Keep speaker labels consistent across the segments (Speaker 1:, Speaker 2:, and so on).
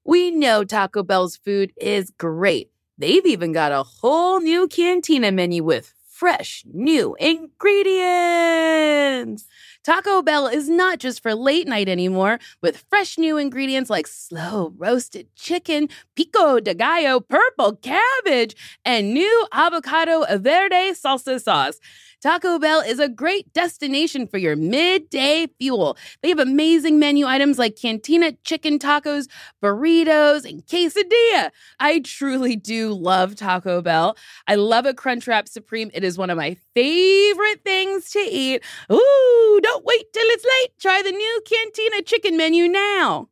Speaker 1: We know Taco Bell's food is great. They've even got a whole new Cantina menu with fresh, new ingredients. Taco Bell is not just for late night anymore, with fresh new ingredients like slow roasted chicken, pico de gallo purple cabbage, and new avocado verde salsa sauce. Taco Bell is a great destination for your midday fuel. They have amazing menu items like Cantina chicken tacos, burritos, and quesadilla. I truly do love Taco Bell. I love a Crunchwrap Supreme. It is one of my favorite things to eat. Ooh, don't wait till it's late. Try the new Cantina chicken menu now.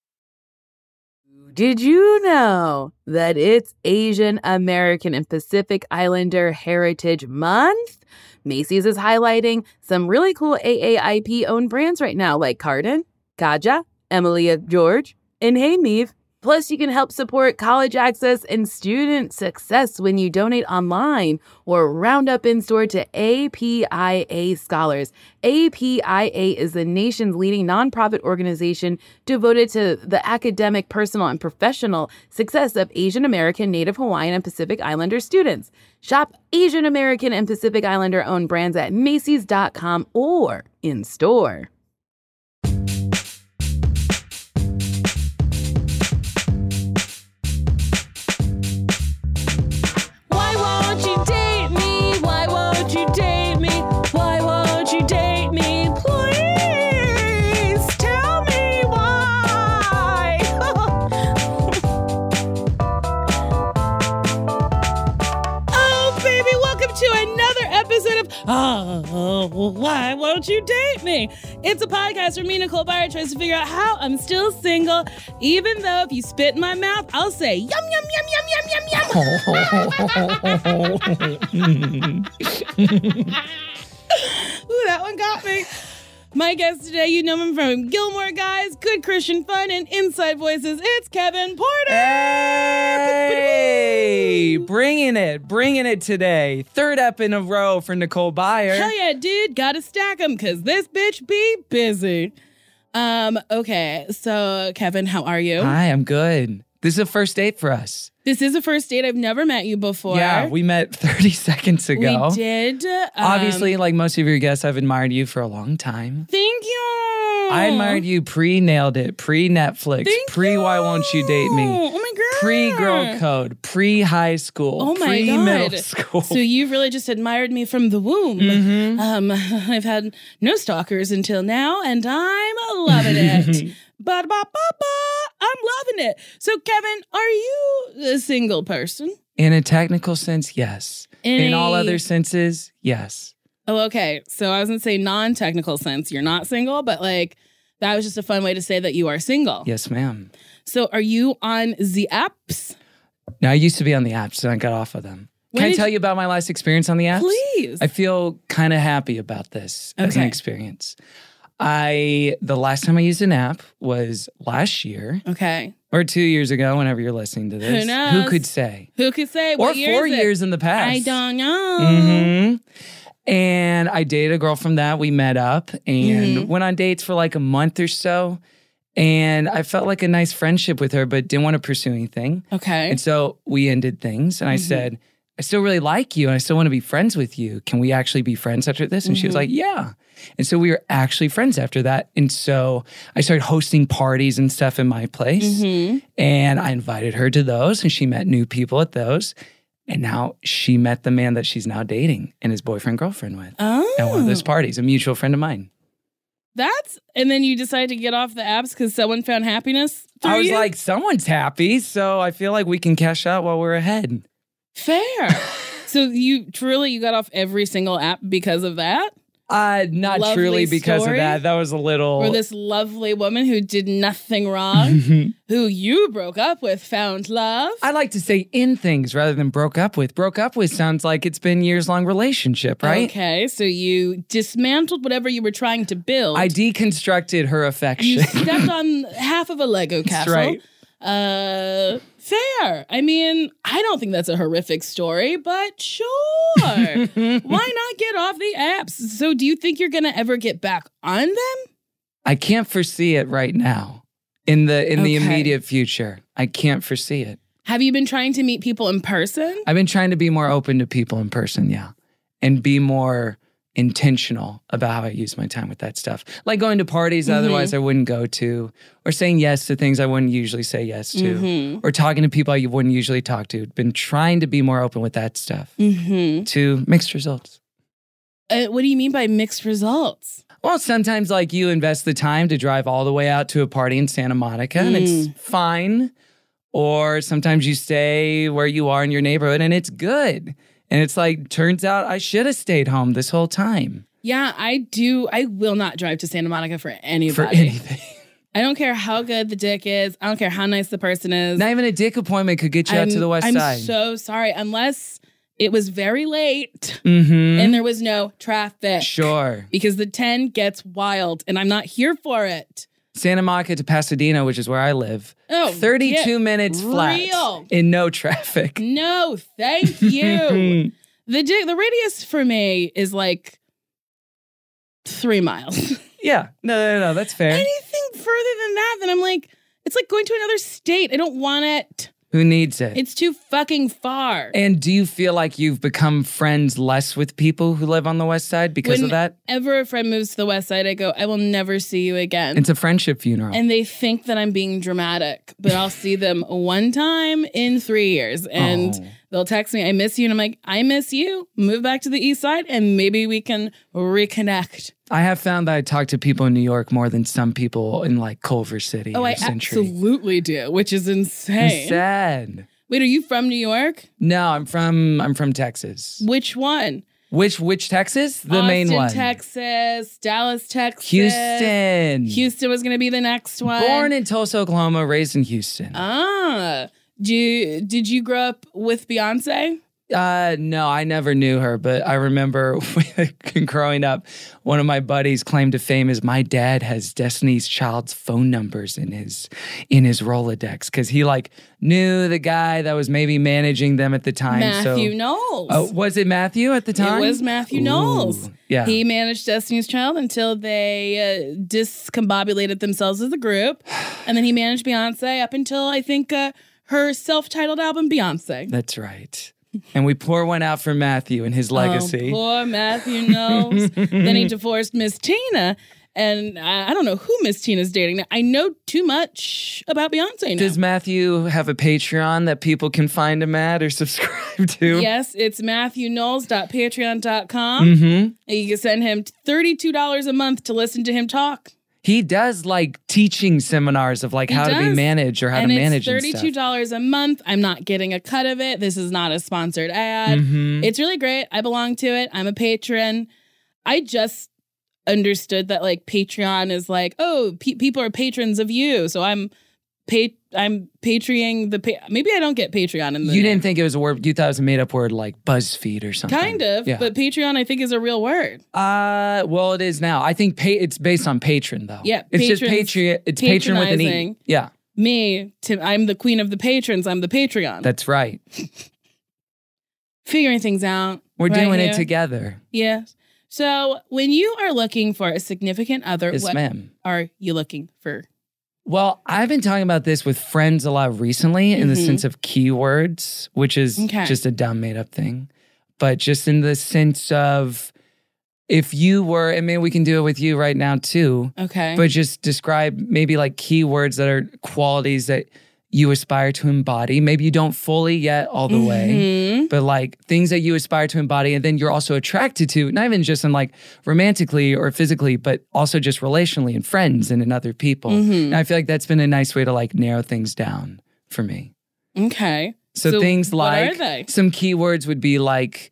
Speaker 1: Did you know that it's Asian American and Pacific Islander Heritage Month? Macy's is highlighting some really cool AAIP-owned brands right now, like Cardin, Kaja, Emilia George, and Hey Meave. Plus, you can help support college access and student success when you donate online or round up in store to APIA Scholars. APIA is the nation's leading nonprofit organization devoted to the academic, personal, and professional success of Asian American, Native Hawaiian, and Pacific Islander students. Shop Asian American and Pacific Islander-owned brands at Macy's.com or in store.
Speaker 2: Why won't you date me? It's a podcast where me, Nicole Byer, tries to figure out how I'm still single, even though if you spit in my mouth, I'll say yum, yum, yum, yum, yum, yum, yum. Ooh, that one got me. My guest today, you know him from Gilmore Guys, Good Christian Fun, and Inside Voices. It's Kevin Porter.
Speaker 3: Hey, bringing it today. Third ep in a row for Nicole Byer.
Speaker 2: Hell yeah, dude. Gotta stack them because this bitch be busy. Okay, so Kevin, how are you?
Speaker 3: Hi, I'm good. This is a first date for us.
Speaker 2: This is a first date. I've never met you before.
Speaker 3: Yeah, we met 30 seconds ago.
Speaker 2: We did.
Speaker 3: Obviously, like most of your guests, I've admired you for a long time.
Speaker 2: Thank you.
Speaker 3: I admired you pre-Nailed It, pre-Netflix, pre-Why Won't You Date Me,
Speaker 2: Oh my God.
Speaker 3: pre-Girl Code, pre-high school,
Speaker 2: Oh my
Speaker 3: pre-middle
Speaker 2: God.
Speaker 3: school.
Speaker 2: So you've really just admired me from the womb.
Speaker 3: Mm-hmm.
Speaker 2: I've had no stalkers until now, and I'm loving it. Ba-da-ba-ba-ba. I'm loving it. So, Kevin, are you a single person?
Speaker 3: In a technical sense, yes. In all other senses, yes.
Speaker 2: Oh, okay. So I was going to say non-technical sense. You're not single, but like that was just a fun way to say that you are single.
Speaker 3: Yes, ma'am.
Speaker 2: So are you on the apps?
Speaker 3: No, I used to be on the apps and I got off of them. Can I tell you about my last experience on the apps?
Speaker 2: Please.
Speaker 3: I feel kind of happy about this as an experience. The last time I used an app was last year.
Speaker 2: Okay.
Speaker 3: Or 2 years ago, whenever you're listening to this.
Speaker 2: Who knows?
Speaker 3: Who could say?
Speaker 2: Who could say?
Speaker 3: Or
Speaker 2: What year
Speaker 3: 4
Speaker 2: is it?
Speaker 3: years in the past.
Speaker 2: I don't know.
Speaker 3: Mm-hmm. And I dated a girl from that. We met up and went on dates for like a month or so. And I felt like a nice friendship with her, but didn't want to pursue anything.
Speaker 2: Okay.
Speaker 3: And so we ended things. And I said, I still really like you and I still want to be friends with you. Can we actually be friends after this? And she was like, yeah. And so we were actually friends after that. And so I started hosting parties and stuff in my place. And I invited her to those and she met new people at those. And now she met the man that she's now dating and his boyfriend-girlfriend with at one of those parties, a mutual friend of mine.
Speaker 2: And then you decided to get off the apps because someone found happiness through
Speaker 3: I was
Speaker 2: you?
Speaker 3: like, someone's happy, so I feel like we can cash out while we're ahead.
Speaker 2: Fair. So you got off every single app because of that?
Speaker 3: Not
Speaker 2: Lovely
Speaker 3: truly because
Speaker 2: story?
Speaker 3: of that. That was a little...
Speaker 2: Or this lovely woman who did nothing wrong, who you broke up with, found love?
Speaker 3: I like to say in things rather than broke up with. Broke up with sounds like it's been years-long relationship, right?
Speaker 2: Okay, so you dismantled whatever you were trying to build.
Speaker 3: I deconstructed her affection.
Speaker 2: You stepped on half of a Lego castle.
Speaker 3: right.
Speaker 2: Fair. I mean, I don't think that's a horrific story, but sure. Why not get off the apps? So do you think you're going to ever get back on them?
Speaker 3: I can't foresee it right now. in the
Speaker 2: Okay.
Speaker 3: immediate future. I can't foresee it.
Speaker 2: Have you been trying to meet people in person?
Speaker 3: I've been trying to be more open to people in person, yeah. And be more intentional about how I use my time with that stuff. Like going to parties otherwise I wouldn't go to, or saying yes to things I wouldn't usually say yes to, or talking to people I wouldn't usually talk to. Been trying to be more open with that stuff to mixed results.
Speaker 2: What do you mean by mixed results?
Speaker 3: Well, sometimes like you invest the time to drive all the way out to a party in Santa Monica and it's fine. Or sometimes you stay where you are in your neighborhood and it's good. And it's like, turns out I should have stayed home this whole time.
Speaker 2: Yeah, I do. I will not drive to Santa Monica for anybody.
Speaker 3: For anything.
Speaker 2: I don't care how good the dick is. I don't care how nice the person is.
Speaker 3: Not even a dick appointment could get you out to the west side.
Speaker 2: I'm so sorry. Unless it was very late and there was no traffic.
Speaker 3: Sure.
Speaker 2: Because the 10 gets wild and I'm not here for it.
Speaker 3: Santa Monica to Pasadena, which is where I live. 32 minutes flat in no traffic.
Speaker 2: No, thank you. The radius for me is like 3 miles.
Speaker 3: Yeah, no, that's fair.
Speaker 2: Anything further than that, then I'm like, it's like going to another state. I don't want it.
Speaker 3: Who needs it?
Speaker 2: It's too fucking far.
Speaker 3: And do you feel like you've become friends less with people who live on the west side because of that?
Speaker 2: Whenever a friend moves to the west side, I go, I will never see you again.
Speaker 3: It's a friendship funeral.
Speaker 2: And they think that I'm being dramatic, but I'll see them one time in 3 years and they'll text me, I miss you. And I'm like, I miss you. Move back to the east side and maybe we can reconnect.
Speaker 3: I have found that I talk to people in New York more than some people in like Culver City or
Speaker 2: I
Speaker 3: Century.
Speaker 2: Absolutely do, which is insane.
Speaker 3: I'm sad.
Speaker 2: Wait, are you from New York?
Speaker 3: No, I'm from Texas.
Speaker 2: Which one?
Speaker 3: Which Texas? The
Speaker 2: Austin,
Speaker 3: main one.
Speaker 2: Texas, Dallas, Texas.
Speaker 3: Houston.
Speaker 2: Houston was going to be the next one.
Speaker 3: Born in Tulsa, Oklahoma, raised in Houston.
Speaker 2: Did you grow up with Beyonce?
Speaker 3: No, I never knew her, but I remember growing up, one of my buddies claimed to fame is my dad has Destiny's Child's phone numbers in his Rolodex because he like knew the guy that was maybe managing them at the time.
Speaker 2: Matthew Knowles.
Speaker 3: Was it Matthew at the time?
Speaker 2: It was Matthew Knowles.
Speaker 3: Yeah.
Speaker 2: He managed Destiny's Child until they discombobulated themselves as a group. And then he managed Beyonce up until I think her self-titled album, Beyonce.
Speaker 3: That's right. And we pour one out for Matthew and his legacy.
Speaker 2: Oh, poor Matthew Knowles. Then he divorced Miss Tina. And I don't know who Miss Tina's dating now. I know too much about Beyonce now.
Speaker 3: Does Matthew have a Patreon that people can find him at or subscribe to?
Speaker 2: Yes, it's matthewknowles.patreon.com. You can send him $32 a month to listen to him talk.
Speaker 3: He does like teaching seminars of like how to be managed or how to manage and stuff.
Speaker 2: It's $32 a month. I'm not getting a cut of it. This is not a sponsored ad. It's really great. I belong to it. I'm a patron. I just understood that like Patreon is like, oh, people are patrons of you. So I'm Patreoning maybe I don't get Patreon in the
Speaker 3: You didn't think it was a word. You thought it was a made up word like BuzzFeed or something.
Speaker 2: Kind of,
Speaker 3: yeah.
Speaker 2: But Patreon I think is a real word.
Speaker 3: Well, it is now. I think it's based on patron though.
Speaker 2: Yeah,
Speaker 3: it's just Patreon. It's patron with an E. Yeah.
Speaker 2: Me, Tim, I'm the queen of the patrons. I'm the Patreon.
Speaker 3: That's right.
Speaker 2: Figuring things out.
Speaker 3: We're
Speaker 2: right
Speaker 3: doing
Speaker 2: here.
Speaker 3: it together.
Speaker 2: Yes. So when you are looking for a significant other,
Speaker 3: Yes,
Speaker 2: what
Speaker 3: ma'am.
Speaker 2: are you looking for?
Speaker 3: Well, I've been talking about this with friends a lot recently in the sense of keywords, which is just a dumb made up thing. But just in the sense of if you were, and maybe we can do it with you right now too.
Speaker 2: Okay.
Speaker 3: But just describe maybe like keywords that are qualities that you aspire to embody. Maybe you don't fully yet all the way, but like things that you aspire to embody and then you're also attracted to, not even just in like romantically or physically, but also just relationally and friends and in other people. And I feel like that's been a nice way to like narrow things down for me.
Speaker 2: Okay.
Speaker 3: So things like,
Speaker 2: what are they?
Speaker 3: some keywords would be like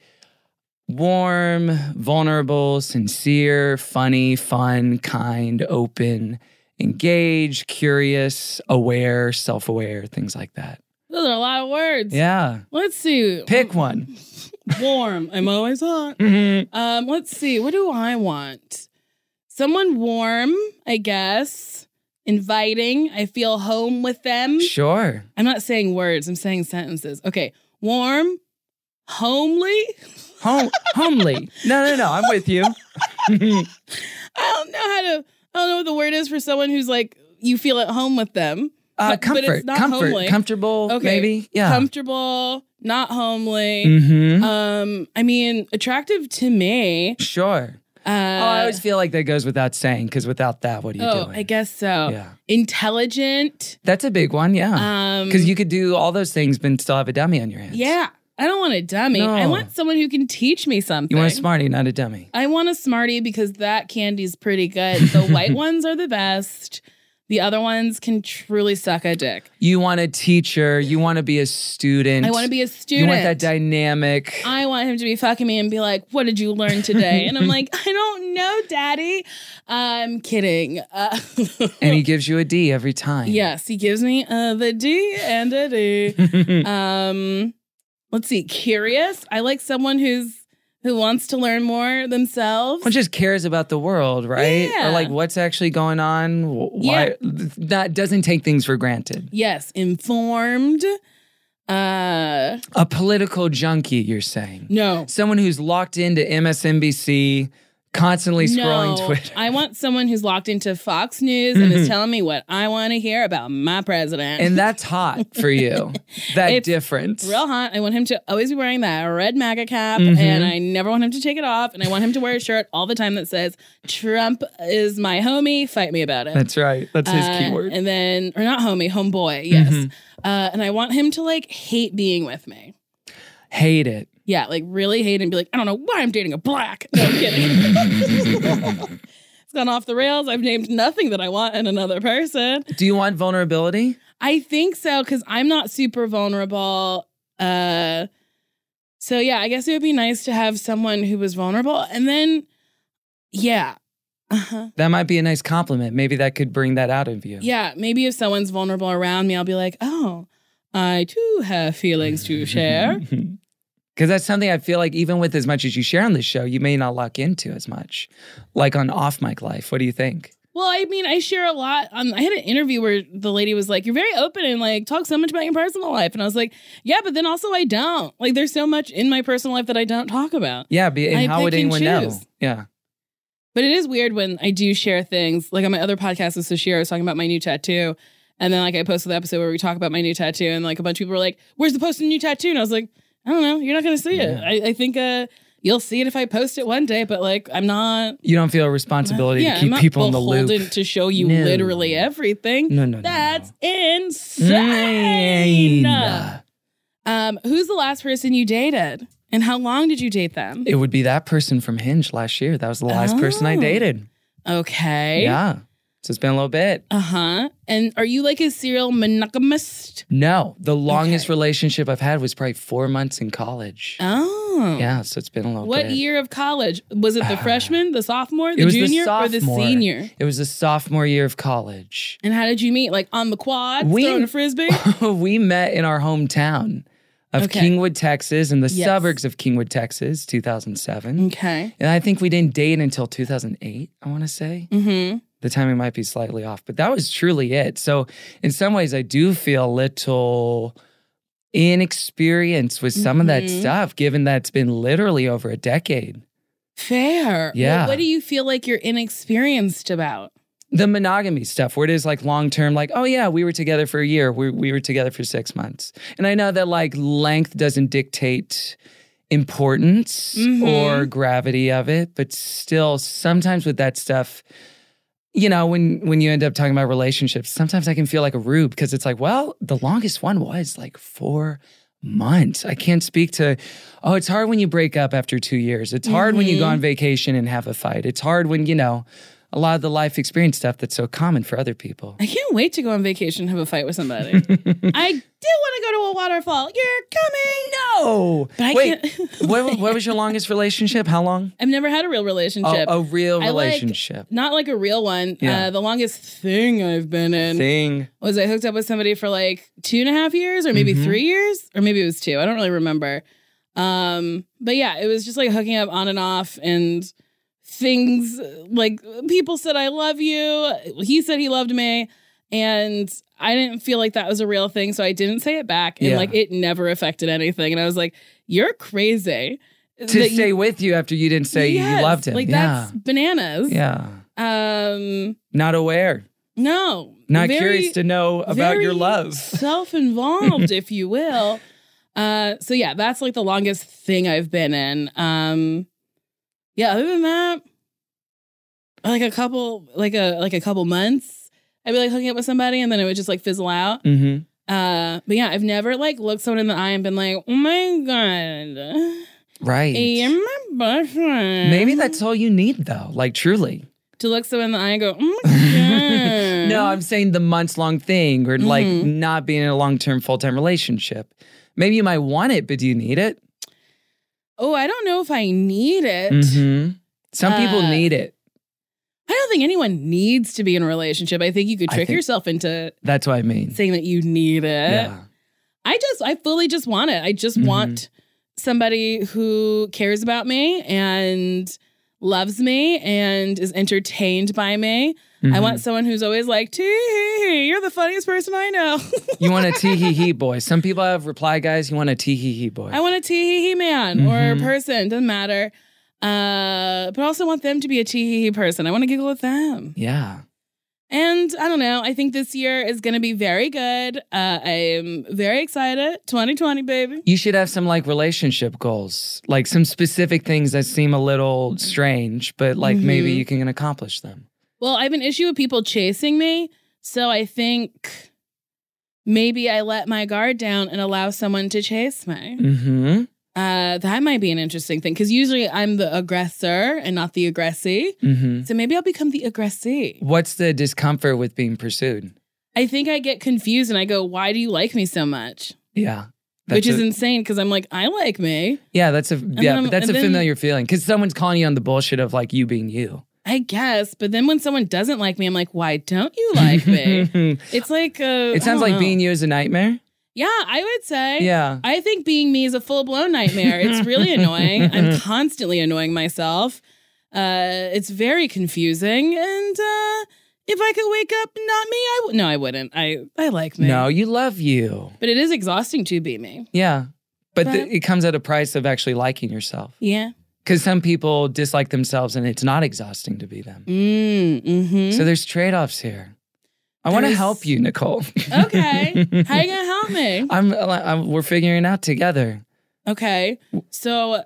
Speaker 3: warm, vulnerable, sincere, funny, fun, kind, open, engaged, curious, aware, self-aware, things like that.
Speaker 2: Those are a lot of words.
Speaker 3: Yeah.
Speaker 2: Let's see.
Speaker 3: Pick one.
Speaker 2: Warm. I'm always hot. Let's see. What do I want? Someone warm, I guess. Inviting. I feel home with them.
Speaker 3: Sure.
Speaker 2: I'm not saying words. I'm saying sentences. Okay. Warm. Homely.
Speaker 3: Homely. No. I'm with you.
Speaker 2: I don't know what the word is for someone who's like you feel at home with them. But it's not homely.
Speaker 3: Comfortable, maybe. Yeah.
Speaker 2: Comfortable, not homely.
Speaker 3: Mm-hmm.
Speaker 2: I mean, attractive to me.
Speaker 3: Sure. I always feel like that goes without saying, because without that, what are you doing?
Speaker 2: I guess so.
Speaker 3: Yeah.
Speaker 2: Intelligent.
Speaker 3: That's a big one, yeah. Because you could do all those things, but still have a dummy on your hands.
Speaker 2: Yeah. I don't want a dummy.
Speaker 3: No.
Speaker 2: I want someone who can teach me something.
Speaker 3: You want a smarty, not a dummy.
Speaker 2: I want a smarty because that candy's pretty good. The white ones are the best. The other ones can truly suck a dick.
Speaker 3: You want a teacher. You want to be a student.
Speaker 2: I want to be a student.
Speaker 3: You want that dynamic.
Speaker 2: I want him to be fucking me and be like, what did you learn today? And I'm like, I don't know, Daddy. I'm kidding.
Speaker 3: And he gives you a D every time.
Speaker 2: Yes, he gives me the D and a D. Let's see. Curious. I like someone who wants to learn more themselves.
Speaker 3: Or just cares about the world, right?
Speaker 2: Yeah.
Speaker 3: Or like what's actually going on. Why that doesn't take things for granted.
Speaker 2: Yes. Informed.
Speaker 3: A political junkie, you're saying?
Speaker 2: No.
Speaker 3: Someone who's locked into MSNBC, constantly scrolling Twitter.
Speaker 2: I want someone who's locked into Fox News and is telling me what I want to hear about my president.
Speaker 3: And that's hot for you. That
Speaker 2: It's
Speaker 3: difference.
Speaker 2: Real hot. I want him to always be wearing that red MAGA cap, and I never want him to take it off. And I want him to wear a shirt all the time that says, Trump is my homie, fight me about it.
Speaker 3: That's right. That's his keyword.
Speaker 2: And then, or not homie, homeboy, yes. And I want him to like hate being with me.
Speaker 3: Hate it.
Speaker 2: Yeah, like really hate and be like, I don't know why I'm dating a black. No, I'm kidding. It's gone off the rails. I've named nothing that I want in another person.
Speaker 3: Do you want vulnerability?
Speaker 2: I think so, because I'm not super vulnerable. So yeah, I guess it would be nice to have someone who was vulnerable. And then, yeah.
Speaker 3: That might be a nice compliment. Maybe that could bring that out of you.
Speaker 2: Yeah, maybe if someone's vulnerable around me, I'll be like, oh, I too have feelings to share.
Speaker 3: Because that's something I feel like even with as much as you share on this show, you may not lock into as much. Like on off mic life. What do you think?
Speaker 2: Well, I mean, I share a lot. I had an interview where the lady was like, you're very open and like talk so much about your personal life. And I was like, yeah, but then also I don't. Like there's so much in my personal life that I don't talk about.
Speaker 3: Yeah, and how would anyone know? Yeah.
Speaker 2: But it is weird when I do share things. Like on my other podcast with Sashira, I was talking about my new tattoo. And then like I posted the episode where we talk about my new tattoo. And like a bunch of people were like, where's the post of the new tattoo? And I was like, I don't know. You're not going to see it. I think you'll see it if I post it one day, but like I'm not.
Speaker 3: You don't feel a responsibility to keep people in the loop.
Speaker 2: To show you literally everything.
Speaker 3: No.
Speaker 2: That's insane. Who's the last person you dated? And how long did you date them?
Speaker 3: It would be that person from Hinge last year. That was the last person I dated.
Speaker 2: Okay.
Speaker 3: Yeah. So it's been a little bit.
Speaker 2: And are you like a serial monogamist?
Speaker 3: No. The longest relationship I've had was probably 4 months in college.
Speaker 2: Oh.
Speaker 3: Yeah, so it's been a little bit.
Speaker 2: What year of college? Was it the freshman, the sophomore, the junior, or the senior?
Speaker 3: It was the sophomore year of college.
Speaker 2: And how did you meet? Like on the quad, throwing a frisbee?
Speaker 3: We met in our hometown of Kingwood, Texas, in the suburbs of Kingwood, Texas, 2007.
Speaker 2: Okay.
Speaker 3: And I think we didn't date until 2008, I want to say. The timing might be slightly off, but that was truly it. So in some ways, I do feel a little inexperienced with some of that stuff, given that it's been literally over a decade.
Speaker 2: Fair.
Speaker 3: Yeah.
Speaker 2: What do you feel like you're inexperienced about?
Speaker 3: The monogamy stuff, where it is like long-term, like, oh yeah, we were together for a year. We were together for 6 months. And I know that like length doesn't dictate importance or gravity of it, but still sometimes with that stuff, you know, when you end up talking about relationships, sometimes I can feel like a rube because it's like, well, the longest one was like 4 months. I can't speak to, it's hard when you break up after 2 years. It's hard when you go on vacation and have a fight. It's hard when, you know, a lot of the life experience stuff that's so common for other people.
Speaker 2: I can't wait to go on vacation and have a fight with somebody. I do want to go to a waterfall. You're coming.
Speaker 3: No.
Speaker 2: But I can't.
Speaker 3: What was your longest relationship? How long?
Speaker 2: I've never had a real relationship.
Speaker 3: A real relationship.
Speaker 2: Not like a real one.
Speaker 3: Yeah.
Speaker 2: The longest thing I've been in was I hooked up with somebody for like 2.5 years or maybe 3 years. Or maybe it was 2. I don't really remember. But yeah, it was just like hooking up on and off and things like people said, I love you. He said he loved me. And I didn't feel like that was a real thing. So I didn't say it back. And like it never affected anything. And I was like, you're crazy.
Speaker 3: To stay with you after you didn't say you loved him.
Speaker 2: Like that's bananas.
Speaker 3: Yeah. Not aware.
Speaker 2: No.
Speaker 3: Not curious to know about your love.
Speaker 2: Self-involved, if you will. So yeah, that's like the longest thing I've been in. Yeah, other than that, like a couple months, I'd be like hooking up with somebody and then it would just like fizzle out.
Speaker 3: Mm-hmm.
Speaker 2: But yeah, I've never like looked someone in the eye and been like, oh my God.
Speaker 3: Right.
Speaker 2: You're my boyfriend.
Speaker 3: Maybe that's all you need though, like truly.
Speaker 2: To look someone in the eye and go, oh my God.
Speaker 3: No, I'm saying the months-long thing or like not being in a long-term, full-time relationship. Maybe you might want it, but do you need it?
Speaker 2: Oh, I don't know if I need it.
Speaker 3: Mm-hmm. Some people need it.
Speaker 2: I don't think anyone needs to be in a relationship. I think you could trick yourself into
Speaker 3: that's what I mean.
Speaker 2: Saying that you need it.
Speaker 3: Yeah.
Speaker 2: I fully just want it. I just want somebody who cares about me and loves me and is entertained by me. I want someone who's always like, tee, you're the funniest person I know.
Speaker 3: You want a tee-hee-hee boy. Some people have reply guys. You want a tee-hee-hee boy.
Speaker 2: I want a tee-hee-hee man or person. Doesn't matter. But I also want them to be a tee-hee-hee person. I want to giggle with them.
Speaker 3: Yeah.
Speaker 2: And I don't know. I think this year is going to be very good. I'm very excited. 2020, baby.
Speaker 3: You should have some like relationship goals, like some specific things that seem a little strange, but like maybe you can accomplish them.
Speaker 2: Well, I have an issue with people chasing me. So I think maybe I let my guard down and allow someone to chase me.
Speaker 3: Mm-hmm.
Speaker 2: That might be an interesting thing because usually I'm the aggressor and not the aggressee.
Speaker 3: Mm-hmm.
Speaker 2: So maybe I'll become the aggressee.
Speaker 3: What's the discomfort with being pursued?
Speaker 2: I think I get confused and I go, why do you like me so much?
Speaker 3: Yeah.
Speaker 2: Which is insane because I'm like, I like me.
Speaker 3: Yeah, that's a familiar feeling because someone's calling you on the bullshit of like you being you.
Speaker 2: I guess. But then when someone doesn't like me, I'm like, why don't you like me? It's like
Speaker 3: it sounds like being you is a nightmare.
Speaker 2: Yeah, I would say.
Speaker 3: Yeah.
Speaker 2: I think being me is a full-blown nightmare. It's really annoying. I'm constantly annoying myself. It's very confusing. And if I could wake up not me, no, I wouldn't. I like me.
Speaker 3: No, you love you.
Speaker 2: But it is exhausting to be me.
Speaker 3: Yeah. But it comes at a price of actually liking yourself.
Speaker 2: Yeah.
Speaker 3: Because some people dislike themselves and it's not exhausting to be them. So there's trade-offs here. I want to help you, Nicole.
Speaker 2: Okay. How are you going to help me?
Speaker 3: We're figuring it out together.
Speaker 2: Okay. So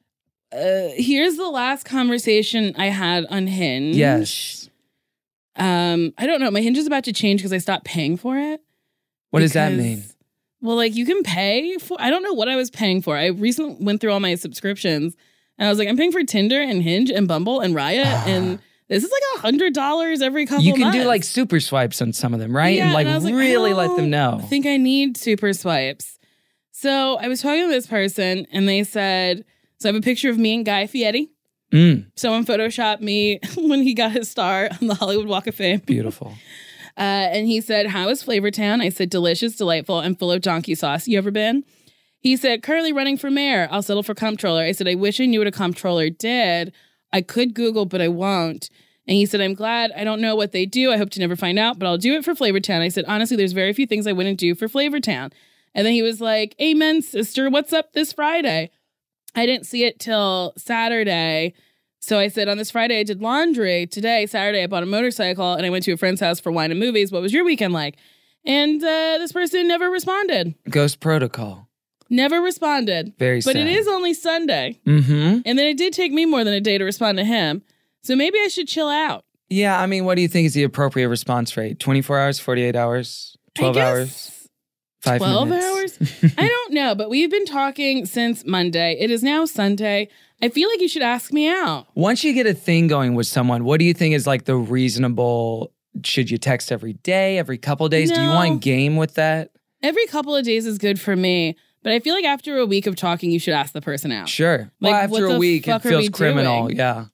Speaker 2: here's the last conversation I had on Hinge.
Speaker 3: Yes.
Speaker 2: I don't know. My Hinge is about to change because I stopped paying for it.
Speaker 3: What does that mean?
Speaker 2: Well, like you can pay for, I don't know what I was paying for. I recently went through all my subscriptions and I was like, I'm paying for Tinder and Hinge and Bumble and Riot and this is like $100 every couple months.
Speaker 3: You can do like super swipes on some of them, right?
Speaker 2: Yeah,
Speaker 3: and like really let them know.
Speaker 2: I think I need super swipes. So I was talking to this person and they said, so I have a picture of me and Guy Fieri. Someone photoshopped me when he got his star on the Hollywood Walk of Fame.
Speaker 3: Beautiful.
Speaker 2: And he said, how is Flavortown? I said, delicious, delightful, and full of donkey sauce. You ever been? He said, currently running for mayor. I'll settle for comptroller. I said, I wish I knew what a comptroller did. I could Google, but I won't. And he said, I'm glad. I don't know what they do. I hope to never find out, but I'll do it for Flavortown. I said, honestly, there's very few things I wouldn't do for Flavortown. And then he was like, amen, sister. What's up this Friday? I didn't see it till Saturday. So I said, on this Friday, I did laundry. Today, Saturday, I bought a motorcycle and I went to a friend's house for wine and movies. What was your weekend like? And this person never responded.
Speaker 3: Ghost protocol.
Speaker 2: Never responded.
Speaker 3: Very sad.
Speaker 2: But it is only Sunday.
Speaker 3: Mm-hmm.
Speaker 2: And then it did take me more than a day to respond to him. So maybe I should chill out.
Speaker 3: Yeah, I mean, what do you think is the appropriate response rate? 24 hours, 48 hours, 12 hours, 5
Speaker 2: 12
Speaker 3: minutes?
Speaker 2: hours? I don't know, but we've been talking since Monday. It is now Sunday. I feel like you should ask me out.
Speaker 3: Once you get a thing going with someone, what do you think is like the reasonable, should you text every day, every couple of days?
Speaker 2: No.
Speaker 3: Do you want game with that?
Speaker 2: Every couple of days is good for me. But I feel like after a week of talking, you should ask the person out.
Speaker 3: Sure.
Speaker 2: Like,
Speaker 3: well, after a week, it feels criminal.
Speaker 2: Doing?
Speaker 3: Yeah.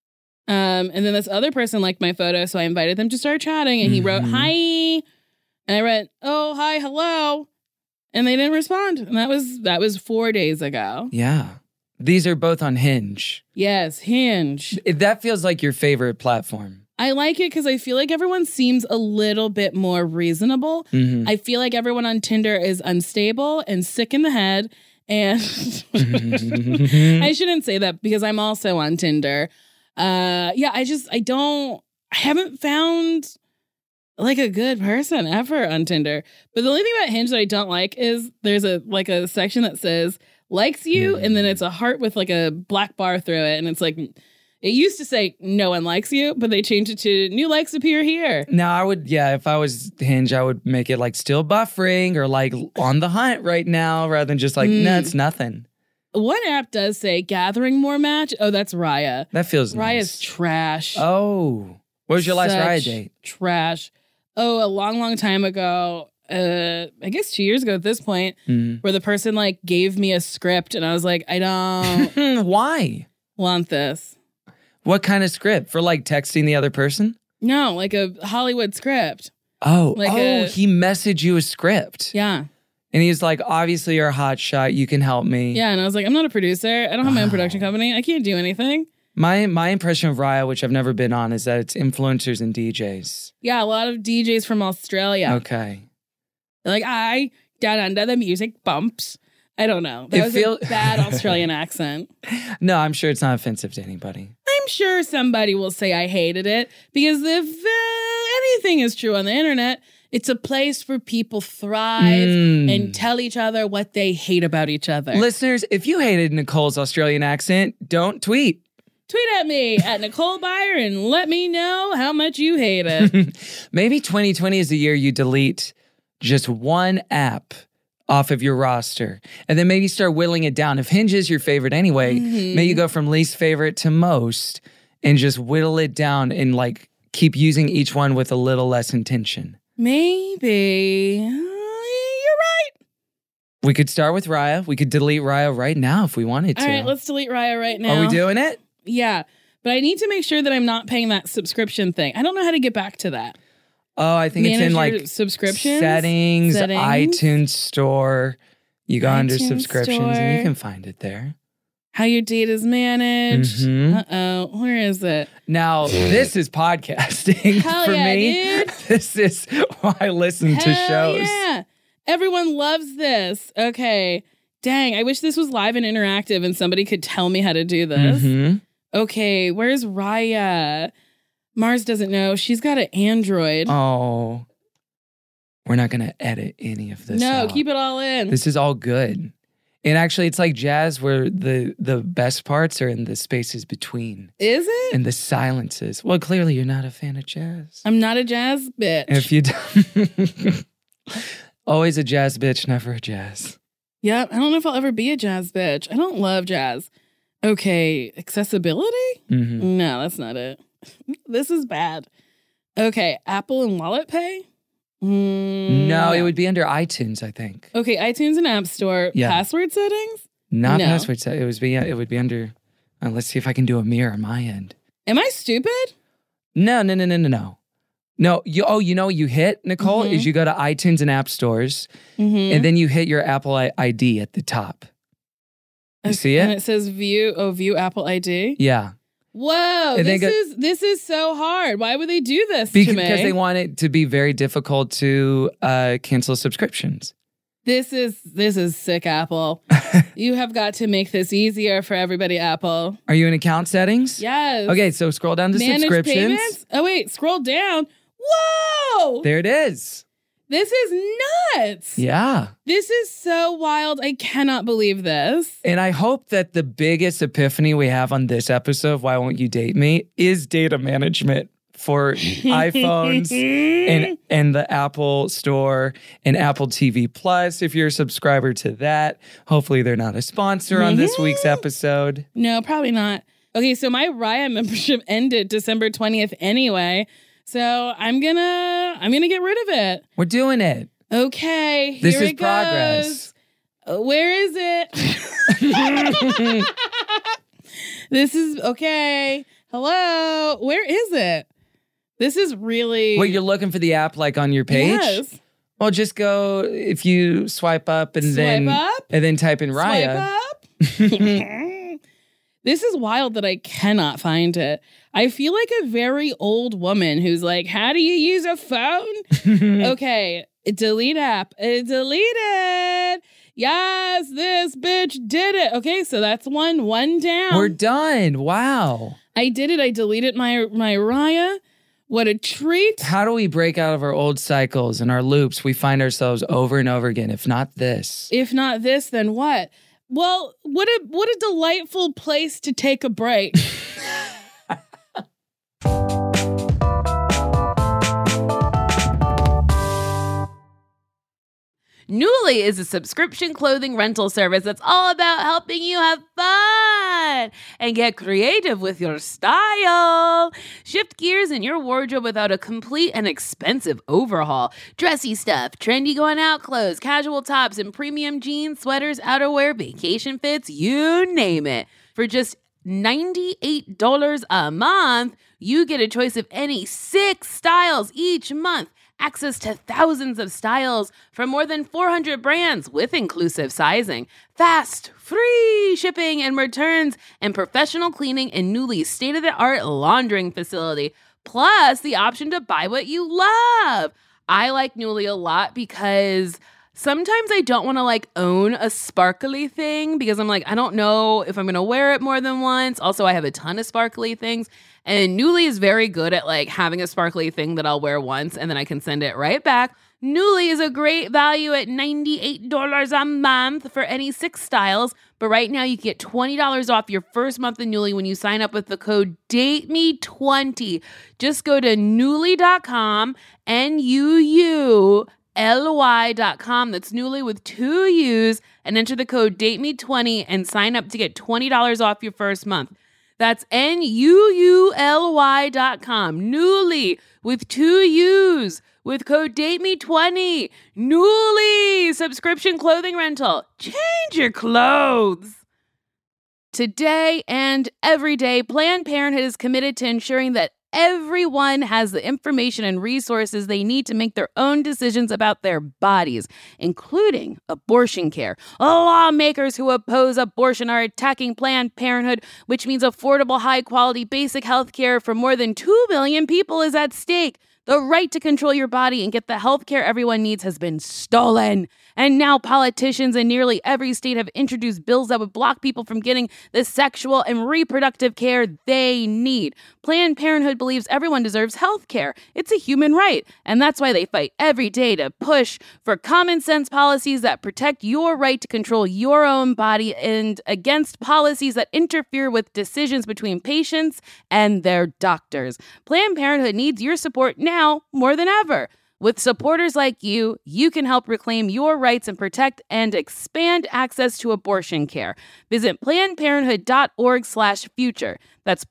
Speaker 2: And then this other person liked my photo, so I invited them to start chatting. And he wrote, hi. And I read, oh, hi, hello. And they didn't respond. And that was 4 days ago.
Speaker 3: Yeah. These are both on Hinge.
Speaker 2: Yes, Hinge.
Speaker 3: That feels like your favorite platform.
Speaker 2: I like it because I feel like everyone seems a little bit more reasonable. I feel like everyone on Tinder is unstable and sick in the head. And I shouldn't say that because I'm also on Tinder. I haven't found like a good person ever on Tinder. But the only thing about Hinge that I don't like is there's a section that says likes you, and then it's a heart with like a black bar through it, and it's like it used to say no one likes you, but they changed it to new likes appear here.
Speaker 3: No, I would, if I was Hinge, I would make it like still buffering or like on the hunt right now rather than just like, no, it's nothing.
Speaker 2: One app does say gathering more match. Oh, that's Raya.
Speaker 3: That feels
Speaker 2: Raya's
Speaker 3: nice.
Speaker 2: trash.
Speaker 3: Oh, what was your last Raya date?
Speaker 2: Trash. Oh, a long, long time ago. I guess 2 years ago at this point, where the person like gave me a script and I was like, I don't
Speaker 3: Why?
Speaker 2: want this.
Speaker 3: What kind of script? For like texting the other person?
Speaker 2: No, like a Hollywood script.
Speaker 3: Oh,
Speaker 2: Like
Speaker 3: he messaged you a script.
Speaker 2: Yeah.
Speaker 3: And he's like, obviously you're a hot shot. You can help me.
Speaker 2: Yeah. And I was like, I'm not a producer. I don't have my own production company. I can't do anything.
Speaker 3: My impression of Raya, which I've never been on, is that it's influencers and DJs.
Speaker 2: Yeah, a lot of DJs from Australia.
Speaker 3: Okay.
Speaker 2: They're like, I down under the music bumps. I don't know. That was a bad Australian accent.
Speaker 3: No, I'm sure it's not offensive to anybody.
Speaker 2: I'm sure somebody will say I hated it because if anything is true on the internet, it's a place where people thrive and tell each other what they hate about each other.
Speaker 3: Listeners, if you hated Nicole's Australian accent, don't tweet.
Speaker 2: Tweet at me at Nicole Byer and let me know how much you hate it.
Speaker 3: Maybe 2020 is the year you delete just one app off of your roster. And then maybe start whittling it down. If Hinge is your favorite anyway, maybe you go from least favorite to most and just whittle it down and like keep using each one with a little less intention.
Speaker 2: Maybe. You're right.
Speaker 3: We could start with Raya. We could delete Raya right now if we wanted to.
Speaker 2: All right, let's delete Raya right now.
Speaker 3: Are we doing it?
Speaker 2: Yeah, but I need to make sure that I'm not paying that subscription thing. I don't know how to get back to that.
Speaker 3: Oh, I think it's in like
Speaker 2: subscriptions,
Speaker 3: settings, iTunes Store. You go under
Speaker 2: iTunes
Speaker 3: subscriptions
Speaker 2: Store.
Speaker 3: and you can find it there.
Speaker 2: How your data is managed. Uh-oh, where is it?
Speaker 3: Now, this is podcasting
Speaker 2: Hell
Speaker 3: for
Speaker 2: yeah,
Speaker 3: me.
Speaker 2: dude.
Speaker 3: This is why I listen to shows.
Speaker 2: Yeah. Everyone loves this. Okay. Dang, I wish this was live and interactive and somebody could tell me how to do this. Okay, where's Raya? Mars doesn't know. She's got an Android.
Speaker 3: Oh, we're not going to edit any of this out.
Speaker 2: Keep it all in.
Speaker 3: This is all good. And actually, it's like jazz where the best parts are in the spaces between.
Speaker 2: Is it?
Speaker 3: And the silences. Well, clearly you're not a fan of jazz.
Speaker 2: I'm not a jazz bitch.
Speaker 3: If you don't. Always a jazz bitch, never a jazz.
Speaker 2: Yep. I don't know if I'll ever be a jazz bitch. I don't love jazz. Okay. Accessibility? No, that's not it. This is bad. Okay. Apple and Wallet Pay?
Speaker 3: No, it would be under iTunes, I think.
Speaker 2: Okay. iTunes and App Store.
Speaker 3: Yeah.
Speaker 2: Password settings?
Speaker 3: Not
Speaker 2: No.
Speaker 3: password set. It would be under. Let's see if I can do a mirror on my end.
Speaker 2: Am I stupid?
Speaker 3: No. No, you know what you hit, Nicole, is you go to iTunes and app stores, and then you hit your Apple ID at the top. You see it?
Speaker 2: And it says view Apple ID.
Speaker 3: Yeah.
Speaker 2: Whoa,
Speaker 3: And
Speaker 2: this is so hard. Why would they do this to me?
Speaker 3: Because they want it to be very difficult to cancel subscriptions.
Speaker 2: This is sick, Apple. You have got to make this easier for everybody, Apple.
Speaker 3: Are you in account settings?
Speaker 2: Yes.
Speaker 3: Okay, so scroll down to
Speaker 2: Manage
Speaker 3: subscriptions.
Speaker 2: payments? Oh, wait, scroll down. Whoa!
Speaker 3: There it is.
Speaker 2: This is nuts.
Speaker 3: Yeah.
Speaker 2: This is so wild. I cannot believe this.
Speaker 3: And I hope that the biggest epiphany we have on this episode of Why Won't You Date Me is data management for iPhones and the Apple Store and Apple TV Plus. If you're a subscriber to that, hopefully they're not a sponsor on this week's episode.
Speaker 2: No, probably not. Okay, so my Raya membership ended December 20th anyway. So I'm gonna get rid of it.
Speaker 3: We're doing it.
Speaker 2: Okay,
Speaker 3: This
Speaker 2: here
Speaker 3: is
Speaker 2: it
Speaker 3: progress.
Speaker 2: goes. Where is it? This is okay. Hello, where is it? This is really.
Speaker 3: Wait, you're looking for the app like on your page?
Speaker 2: Yes.
Speaker 3: Well, just go if you swipe up and then type in Raya.
Speaker 2: Swipe up. This is wild that I cannot find it. I feel like a very old woman who's like, how do you use a phone? Okay, delete app. Delete it. Yes, this bitch did it. Okay, so that's one down.
Speaker 3: We're done. Wow.
Speaker 2: I did it. I deleted my Raya. What a treat.
Speaker 3: How do we break out of our old cycles and our loops we find ourselves over and over again? If not this.
Speaker 2: If not this, then what? Well, what a delightful place to take a break.
Speaker 1: Nuuly is a subscription clothing rental service that's all about helping you have fun and get creative with your style. Shift gears in your wardrobe without a complete and expensive overhaul. Dressy stuff, trendy going out clothes, casual tops, and premium jeans, sweaters, outerwear, vacation fits, you name it. For just $98 a month, you get a choice of any 6 styles each month. Access to thousands of styles from more than 400 brands with inclusive sizing, fast, free shipping and returns, and professional cleaning in Nuuly's state-of-the-art laundering facility, plus the option to buy what you love. I like Nuuly a lot because sometimes I don't want to own a sparkly thing because I'm I don't know if I'm going to wear it more than once. Also, I have a ton of sparkly things. And Nuuly is very good at having a sparkly thing that I'll wear once and then I can send it right back. Nuuly is a great value at $98 a month for any 6 styles. But right now you can get $20 off your first month of Nuuly when you sign up with the code DATEME20. Just go to Nuuly.com, NUULY.com. That's Nuuly with 2 U's, and enter the code DATEME20 and sign up to get $20 off your first month. That's NUULY.com. Nuuly with 2 U's with code DATEME20. Nuuly subscription clothing rental. Change your clothes. Today and every day, Planned Parenthood is committed to ensuring that everyone has the information and resources they need to make their own decisions about their bodies, including abortion care. Lawmakers who oppose abortion are attacking Planned Parenthood, which means affordable, high-quality, basic health care for more than 2 million people is at stake. The right to control your body and get the health care everyone needs has been stolen. And now politicians in nearly every state have introduced bills that would block people from getting the sexual and reproductive care they need. Planned Parenthood believes everyone deserves health care. It's a human right. And that's why they fight every day to push for common sense policies that protect your right to control your own body and against policies that interfere with decisions between patients and their doctors. Planned Parenthood needs your support now more than ever. With supporters like you, you can help reclaim your rights and protect and expand access to abortion care. Visit PlannedParenthood.org/future. That's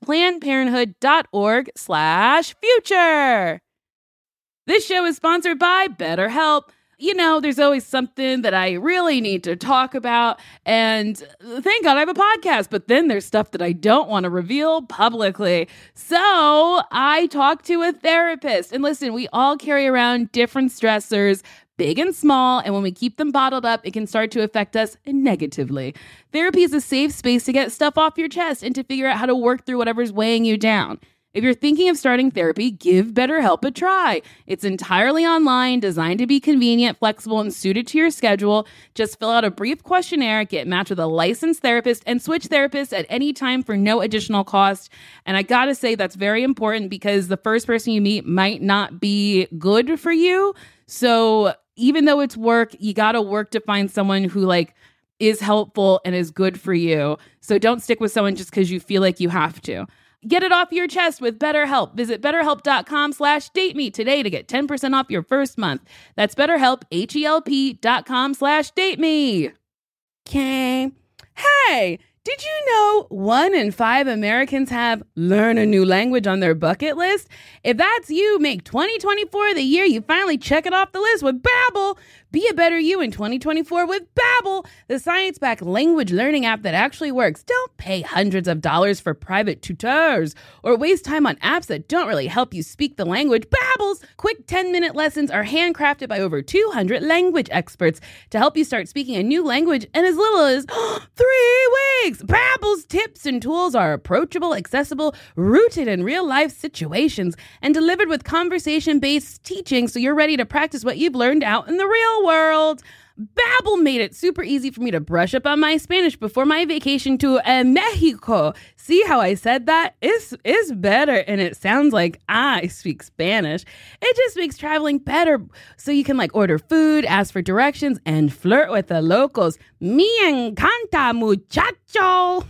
Speaker 1: PlannedParenthood.org/future. This show is sponsored by BetterHelp. You know, there's always something that I really need to talk about, and thank God I have a podcast, but then there's stuff that I don't want to reveal publicly. So I talked to a therapist, and listen, we all carry around different stressors, big and small, and when we keep them bottled up, it can start to affect us negatively. Therapy is a safe space to get stuff off your chest and to figure out how to work through whatever's weighing you down. If you're thinking of starting therapy, give BetterHelp a try. It's entirely online, designed to be convenient, flexible, and suited to your schedule. Just fill out a brief questionnaire, get matched with a licensed therapist, and switch therapists at any time for no additional cost. And I gotta say, that's very important because the first person you meet might not be good for you. So even though it's work, you gotta work to find someone who is helpful and is good for you. So don't stick with someone just because you feel like you have to. Get it off your chest with BetterHelp. Visit BetterHelp.com/dateme today to get 10% off your first month. That's BetterHelp, HELP.com/dateme. Okay. Hey, did you know 1 in 5 Americans have learn a new language on their bucket list? If that's you, make 2024 the year you finally check it off the list with Babbel. Be a better you in 2024 with Babbel, the science-backed language learning app that actually works. Don't pay hundreds of dollars for private tutors or waste time on apps that don't really help you speak the language. Babbel's quick 10-minute lessons are handcrafted by over 200 language experts to help you start speaking a new language in as little as 3 weeks. Babbel's tips and tools are approachable, accessible, rooted in real-life situations, and delivered with conversation-based teaching so you're ready to practice what you've learned out in the real world. Babbel made it super easy for me to brush up on my Spanish before my vacation to Mexico. See how I said that? It's better, and it sounds like I speak Spanish. It just makes traveling better, so you can like order food, ask for directions, and flirt with the locals. Me encanta, muchacho.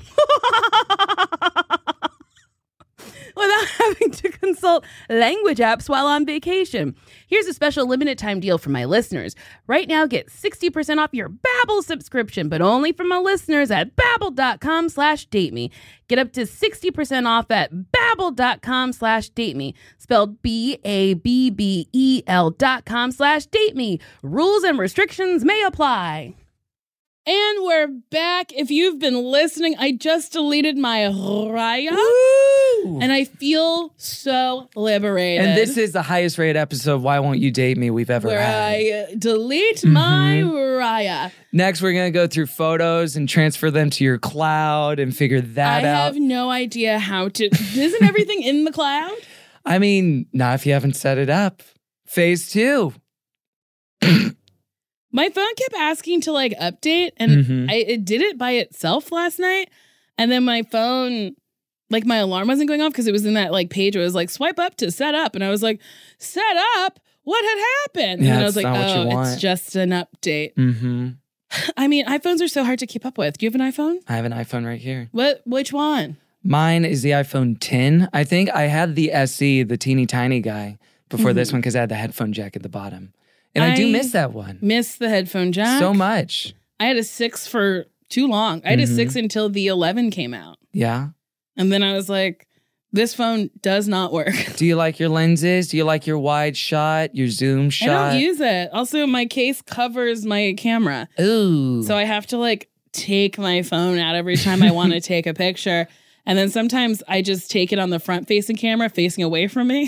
Speaker 1: Without having to consult language apps while on vacation. Here's a special limited time deal for my listeners. Right now, get 60% off your Babbel subscription, but only for my listeners at babbel.com/dateme. Get up to 60% off at babbel.com/dateme. Spelled BABBEL.com/dateme. Rules and restrictions may apply.
Speaker 2: And we're back. If you've been listening, I just deleted my Raya.
Speaker 3: Woo!
Speaker 2: And I feel so liberated.
Speaker 3: And this is the highest rated episode of Why Won't You Date Me we've ever
Speaker 2: where
Speaker 3: had.
Speaker 2: I delete my Raya.
Speaker 3: Next, we're going to go through photos and transfer them to your cloud and figure that out.
Speaker 2: I have no idea how to. Isn't everything in the cloud?
Speaker 3: I mean, not if you haven't set it up. Phase 2.
Speaker 2: My phone kept asking to like update, and it did it by itself last night. And then my phone, like my alarm wasn't going off because it was in that like page where it was like swipe up to set up, and I was like, set up? What had happened?
Speaker 3: Yeah,
Speaker 2: and I was like,
Speaker 3: oh,
Speaker 2: it's just an update.
Speaker 3: Mm-hmm.
Speaker 2: I mean, iPhones are so hard to keep up with. Do you have an iPhone?
Speaker 3: I have an iPhone right here.
Speaker 2: Which one?
Speaker 3: Mine is the iPhone 10. I think I had the SE, the teeny tiny guy, before this one because I had the headphone jack at the bottom. And I do miss that one.
Speaker 2: Miss the headphone jack.
Speaker 3: So much.
Speaker 2: I had a 6 for too long. I had a 6 until the 11 came out.
Speaker 3: Yeah.
Speaker 2: And then I was like, this phone does not work.
Speaker 3: Do you like your lenses? Do you like your wide shot, your zoom shot?
Speaker 2: I don't use it. Also, my case covers my camera.
Speaker 3: Ooh.
Speaker 2: So I have to like take my phone out every time I want to take a picture. And then sometimes I just take it on the front facing camera facing away from me.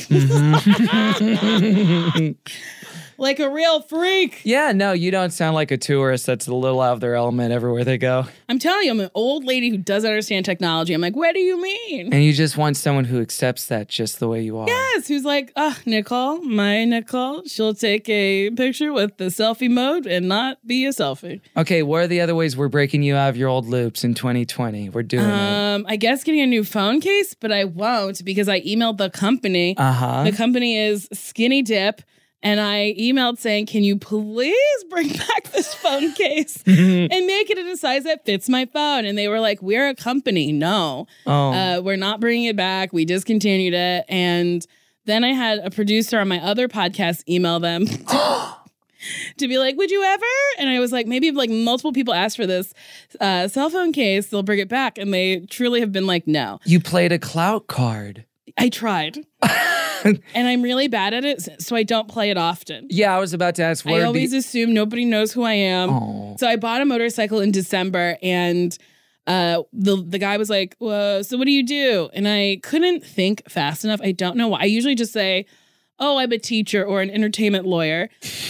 Speaker 2: Like a real freak.
Speaker 3: Yeah, no, you don't sound like a tourist that's a little out of their element everywhere they go.
Speaker 2: I'm telling you, I'm an old lady who doesn't understand technology. I'm like, what do you mean?
Speaker 3: And you just want someone who accepts that just the way you are.
Speaker 2: Yes, who's like, Nicole, she'll take a picture with the selfie mode and not be a selfie.
Speaker 3: Okay, what are the other ways we're breaking you out of your old loops in 2020? We're doing it.
Speaker 2: I guess getting a new phone case, but I won't because I emailed the company. The company is Skinny Dip. And I emailed saying, can you please bring back this phone case and make it in a size that fits my phone? And they were like, we're a company. No, we're not bringing it back. We discontinued it. And then I had a producer on my other podcast email them to be like, would you ever? And I was like, maybe if like multiple people ask for this cell phone case, they'll bring it back. And they truly have been like, no.
Speaker 3: You played a clout card.
Speaker 2: I tried. And I'm really bad at it, so I don't play it often.
Speaker 3: Yeah, I was about to ask.
Speaker 2: I always assume nobody knows who I am.
Speaker 3: Oh.
Speaker 2: So I bought a motorcycle in December, and the guy was like, well, so what do you do? And I couldn't think fast enough. I don't know why. I usually just say, oh, I'm a teacher or an entertainment lawyer.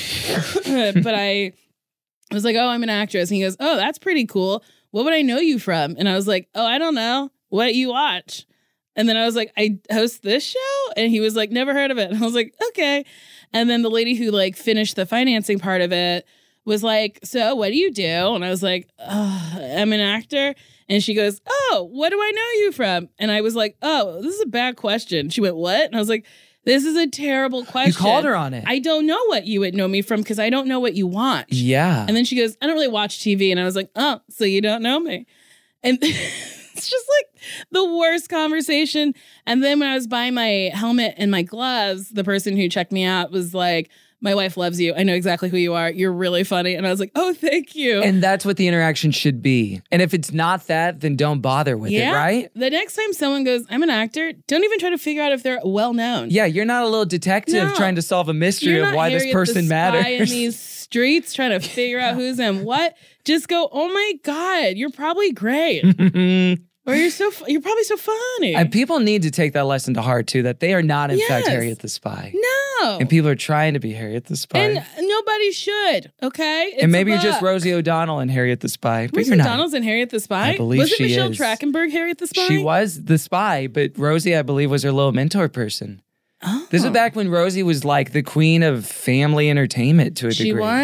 Speaker 2: But I was like, oh, I'm an actress. And he goes, oh, that's pretty cool. What would I know you from? And I was like, oh, I don't know. What you watch? And then I was like, I host this show? And he was like, never heard of it. And I was like, okay. And then the lady who like finished the financing part of it was like, so what do you do? And I was like, I'm an actor. And she goes, oh, what do I know you from? And I was like, oh, this is a bad question. She went, what? And I was like, this is a terrible question.
Speaker 3: You called her on it.
Speaker 2: I don't know what you would know me from because I don't know what you watch.
Speaker 3: Yeah.
Speaker 2: And then she goes, I don't really watch TV. And I was like, oh, so you don't know me. And it's just like the worst conversation. And then when I was buying my helmet and my gloves, the person who checked me out was like, my wife loves you. I know exactly who you are. You're really funny. And I was like, oh, thank you.
Speaker 3: And that's what the interaction should be. And if it's not that, then don't bother with it, right?
Speaker 2: The next time someone goes, I'm an actor, don't even try to figure out if they're well known.
Speaker 3: Yeah, you're not a little detective trying to solve a mystery of why this person matters.
Speaker 2: In these streets trying to figure out who's in what. Just go, oh my God, you're probably great. Or you're probably so funny.
Speaker 3: And people need to take that lesson to heart too, that they are not in fact Harriet the Spy.
Speaker 2: No.
Speaker 3: And people are trying to be Harriet the Spy.
Speaker 2: And nobody should, okay? It's
Speaker 3: and maybe you're just Rosie O'Donnell and Harriet the Spy. But
Speaker 2: Rosie
Speaker 3: you're not.
Speaker 2: O'Donnell's and Harriet the Spy?
Speaker 3: I believe
Speaker 2: Wasn't
Speaker 3: she
Speaker 2: Michelle
Speaker 3: is.
Speaker 2: Trachtenberg Harriet the Spy?
Speaker 3: She was the spy, but Rosie, I believe, was her little mentor person.
Speaker 2: Oh.
Speaker 3: This is back when Rosie was like the queen of family entertainment to a degree.
Speaker 2: She was?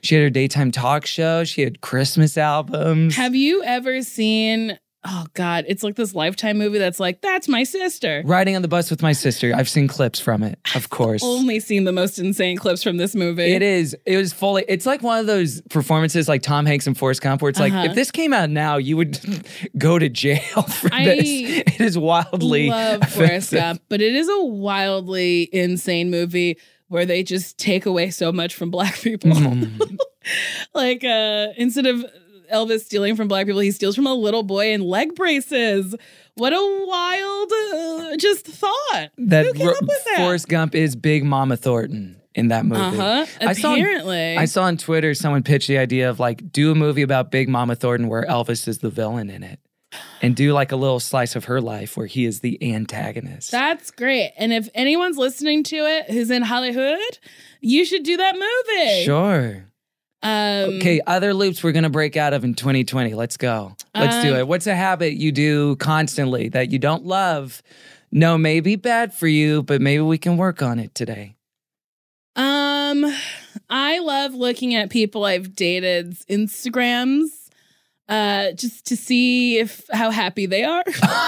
Speaker 3: She had her daytime talk show. She had Christmas albums.
Speaker 2: Have you ever seen, oh God, it's like this Lifetime movie that's like, that's my sister.
Speaker 3: Riding on the Bus with My Sister. I've seen clips from it, of course.
Speaker 2: Only seen the most insane clips from this movie.
Speaker 3: It was fully, it's like one of those performances like Tom Hanks and Forrest Gump where it's like, if this came out now, you would go to jail for this. It is wildly
Speaker 2: love Forrest Gump, but it is a wildly insane movie where they just take away so much from Black people. Like, instead of Elvis stealing from Black people, he steals from a little boy in leg braces. What a wild just thought.
Speaker 3: That,
Speaker 2: Who came up with that?
Speaker 3: Forrest Gump is Big Mama Thornton in that movie.
Speaker 2: Apparently.
Speaker 3: I saw on Twitter someone pitch the idea of like, do a movie about Big Mama Thornton where Elvis is the villain in it. And do like a little slice of her life where he is the antagonist.
Speaker 2: That's great. And if anyone's listening to it who's in Hollywood, you should do that movie.
Speaker 3: Sure. Okay, other loops we're going to break out of in 2020. Let's go. Let's do it. What's a habit you do constantly that you don't love? No, may be bad for you, but maybe we can work on it today.
Speaker 2: I love looking at people I've dated's Instagrams. Just to see how happy they are.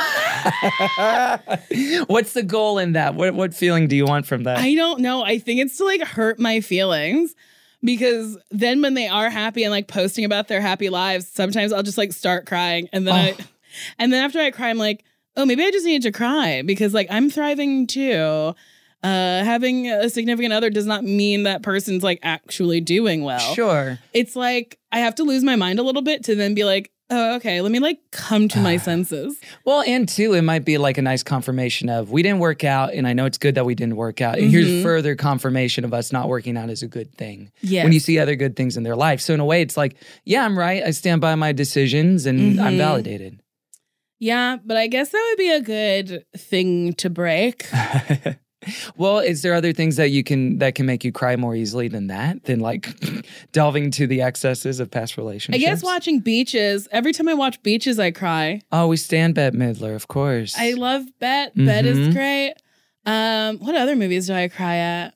Speaker 3: What's the goal in that? What feeling do you want from that?
Speaker 2: I don't know. I think it's to like hurt my feelings because then when they are happy and like posting about their happy lives, sometimes I'll just like start crying and then and then after I cry, I'm like, oh, maybe I just need to cry because like I'm thriving too. Having a significant other does not mean that person's like actually doing well.
Speaker 3: Sure.
Speaker 2: It's like I have to lose my mind a little bit to then be like, oh, okay, let me like come to my senses.
Speaker 3: Well, and too, it might be like a nice confirmation of we didn't work out and I know it's good that we didn't work out. And here's further confirmation of us not working out is a good thing.
Speaker 2: Yes.
Speaker 3: When you see other good things in their life. So in a way, it's like, yeah, I'm right. I stand by my decisions and I'm validated.
Speaker 2: Yeah, but I guess that would be a good thing to break.
Speaker 3: Well, is there other things that can make you cry more easily than that? Than like delving into the excesses of past relationships?
Speaker 2: I guess watching Beaches. Every time I watch Beaches, I cry.
Speaker 3: Oh, we stand Bette Midler, of course.
Speaker 2: I love Bette. Bette is great. What other movies do I cry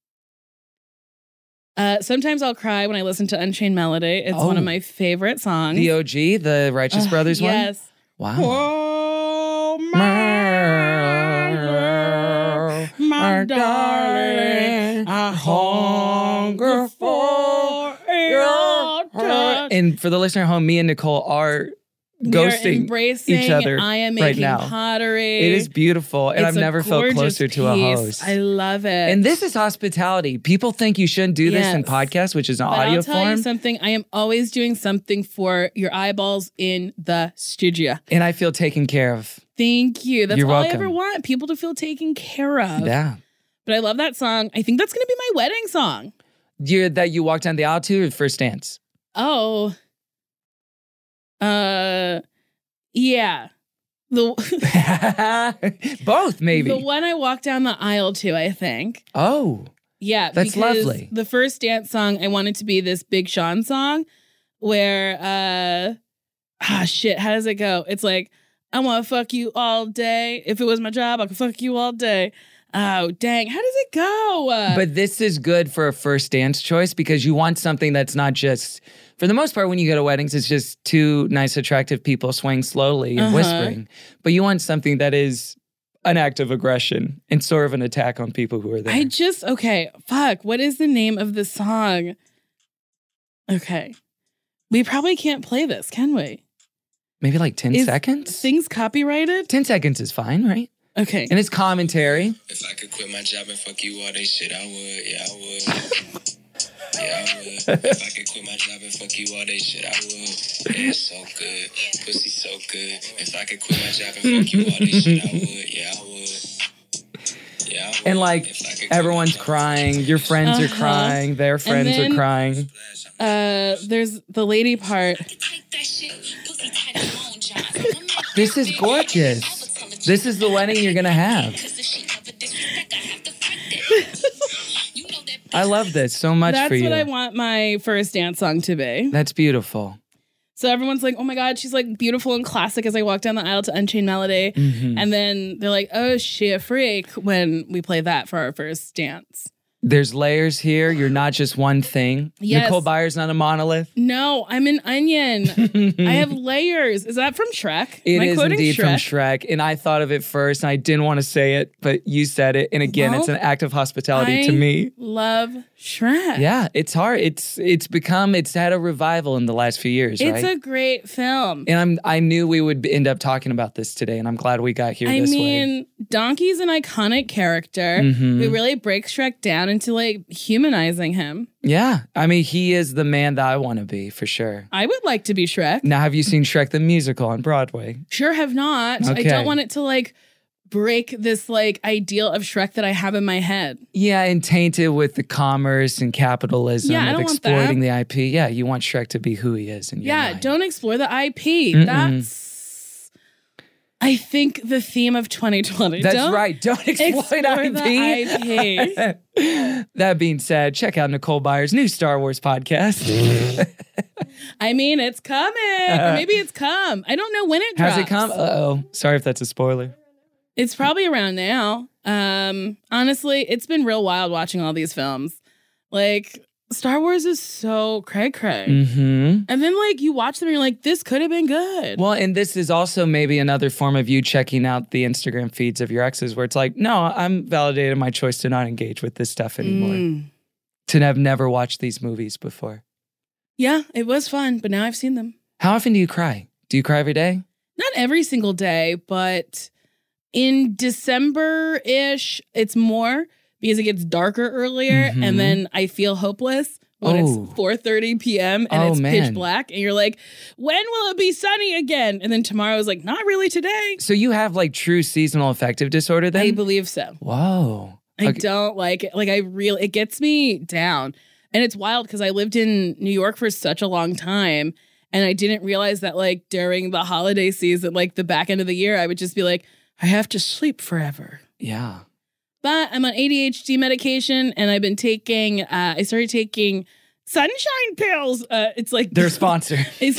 Speaker 2: at? Sometimes I'll cry when I listen to Unchained Melody. It's one of my favorite songs.
Speaker 3: The OG, the Righteous Brothers one?
Speaker 2: Yes.
Speaker 3: Wow.
Speaker 2: Oh, my darling, I hunger for your touch.
Speaker 3: And for the listener at home, me and Nicole are ghosting
Speaker 2: embracing
Speaker 3: each other
Speaker 2: I am
Speaker 3: right
Speaker 2: making
Speaker 3: now.
Speaker 2: pottery.
Speaker 3: It is beautiful, and I've never felt closer to a host.
Speaker 2: I love it.
Speaker 3: And this is hospitality. People think you shouldn't do this in podcasts, which is an audio
Speaker 2: I'll tell
Speaker 3: form.
Speaker 2: you something. I am always doing something for your eyeballs in the studio.
Speaker 3: And I feel taken care of.
Speaker 2: Thank you. That's
Speaker 3: You're
Speaker 2: all
Speaker 3: welcome.
Speaker 2: I ever want. People to feel taken care of.
Speaker 3: Yeah.
Speaker 2: But I love that song. I think that's going to be my wedding song.
Speaker 3: That you walked down the aisle to or first dance?
Speaker 2: Oh. Yeah.
Speaker 3: Both, maybe.
Speaker 2: The one I walked down the aisle to, I think.
Speaker 3: Oh.
Speaker 2: Yeah.
Speaker 3: That's
Speaker 2: because
Speaker 3: lovely.
Speaker 2: The first dance song, I wanted to be this Big Sean song where, how does it go? It's like, I want to fuck you all day. If it was my job, I could fuck you all day. Oh, dang. How does it go?
Speaker 3: But this is good for a first dance choice because you want something that's not just, for the most part, when you go to weddings, it's just two nice, attractive people swaying slowly and whispering. But you want something that is an act of aggression and sort of an attack on people who are there.
Speaker 2: What is the name of the song? Okay. We probably can't play this, can we?
Speaker 3: Maybe like 10 seconds?
Speaker 2: Things copyrighted?
Speaker 3: 10 seconds is fine, right?
Speaker 2: Okay.
Speaker 3: And it's commentary.
Speaker 4: If I could quit my job and fuck you all day shit, I would. Yeah, I would. Yeah, I would. If I could quit my job and fuck you all day shit, I would. Yeah, it's so good. Pussy so good. If I could quit my job and fuck you all day shit, I would. Yeah, I would. Yeah, I would.
Speaker 3: And like everyone's crying, your friends are crying, their friends are crying.
Speaker 2: There's the lady part.
Speaker 3: This is gorgeous. This is the wedding you're going to have. I love this so much for you.
Speaker 2: That's what I want my first dance song to be.
Speaker 3: That's beautiful.
Speaker 2: So everyone's like, oh my God, she's like beautiful and classic as I walk down the aisle to Unchained Melody. And then they're like, oh, she a freak when we play that for our first dance.
Speaker 3: There's layers here. You're not just one thing.
Speaker 2: Yes.
Speaker 3: Nicole Byers not a monolith.
Speaker 2: No, I'm an onion. I have layers. Is that from Shrek?
Speaker 3: It
Speaker 2: Am I
Speaker 3: is
Speaker 2: quoting
Speaker 3: indeed from Shrek. And I thought of it first, and I didn't want to say it, but you said it. And again,
Speaker 2: Well,
Speaker 3: it's an act of hospitality to me.
Speaker 2: Love Shrek.
Speaker 3: Yeah, it's hard. It's had a revival in the last few years, right?
Speaker 2: It's a great film.
Speaker 3: And I knew we would end up talking about this today, and I'm glad we got here this way.
Speaker 2: Donkey's an iconic character who really breaks Shrek down into like humanizing him.
Speaker 3: Yeah, I mean, he is the man that I want to be, for sure.
Speaker 2: I would like to be Shrek.
Speaker 3: Now, have you seen Shrek the Musical on Broadway?
Speaker 2: Sure have not.
Speaker 3: Okay.
Speaker 2: I don't want it to like break this like ideal of Shrek that I have in my head.
Speaker 3: Yeah, and tainted with the commerce and capitalism
Speaker 2: Yeah, I
Speaker 3: of
Speaker 2: don't want
Speaker 3: exploiting
Speaker 2: that.
Speaker 3: the IP. Yeah, you want Shrek to be who he is in your mind.
Speaker 2: Don't explore the IP. That's, I think, the theme of 2020.
Speaker 3: That's right. Don't exploit
Speaker 2: explore
Speaker 3: IP.
Speaker 2: the IP.
Speaker 3: That being said, check out Nicole Byers' new Star Wars podcast.
Speaker 2: I mean, it's coming. Or maybe it's come. I don't know when it drops.
Speaker 3: Has it come? Uh-oh. Sorry if that's a spoiler.
Speaker 2: It's probably around now. Honestly, it's been real wild watching all these films. Like, Star Wars is so cray-cray.
Speaker 3: Mm-hmm.
Speaker 2: And then, like, you watch them and you're like, this could have been good.
Speaker 3: Well, and this is also maybe another form of you checking out the Instagram feeds of your exes where it's like, no, I'm validating my choice to not engage with this stuff anymore. To have never watched these movies before.
Speaker 2: Yeah, it was fun, but now I've seen them.
Speaker 3: How often do you cry? Do you cry every day?
Speaker 2: Not every single day, but in December-ish, it's more because it gets darker earlier and then I feel hopeless when it's 4:30 p.m. and it's pitch black and you're like, when will it be sunny again? And then tomorrow is like, not really today.
Speaker 3: So you have like true seasonal affective disorder then?
Speaker 2: I believe so.
Speaker 3: Whoa.
Speaker 2: I don't like it. Like it gets me down. And it's wild because I lived in New York for such a long time and I didn't realize that like during the holiday season, like the back end of the year, I would just be like, I have to sleep forever.
Speaker 3: Yeah.
Speaker 2: But I'm on ADHD medication and I've been taking, I started taking sunshine pills. It's like
Speaker 3: their sponsor.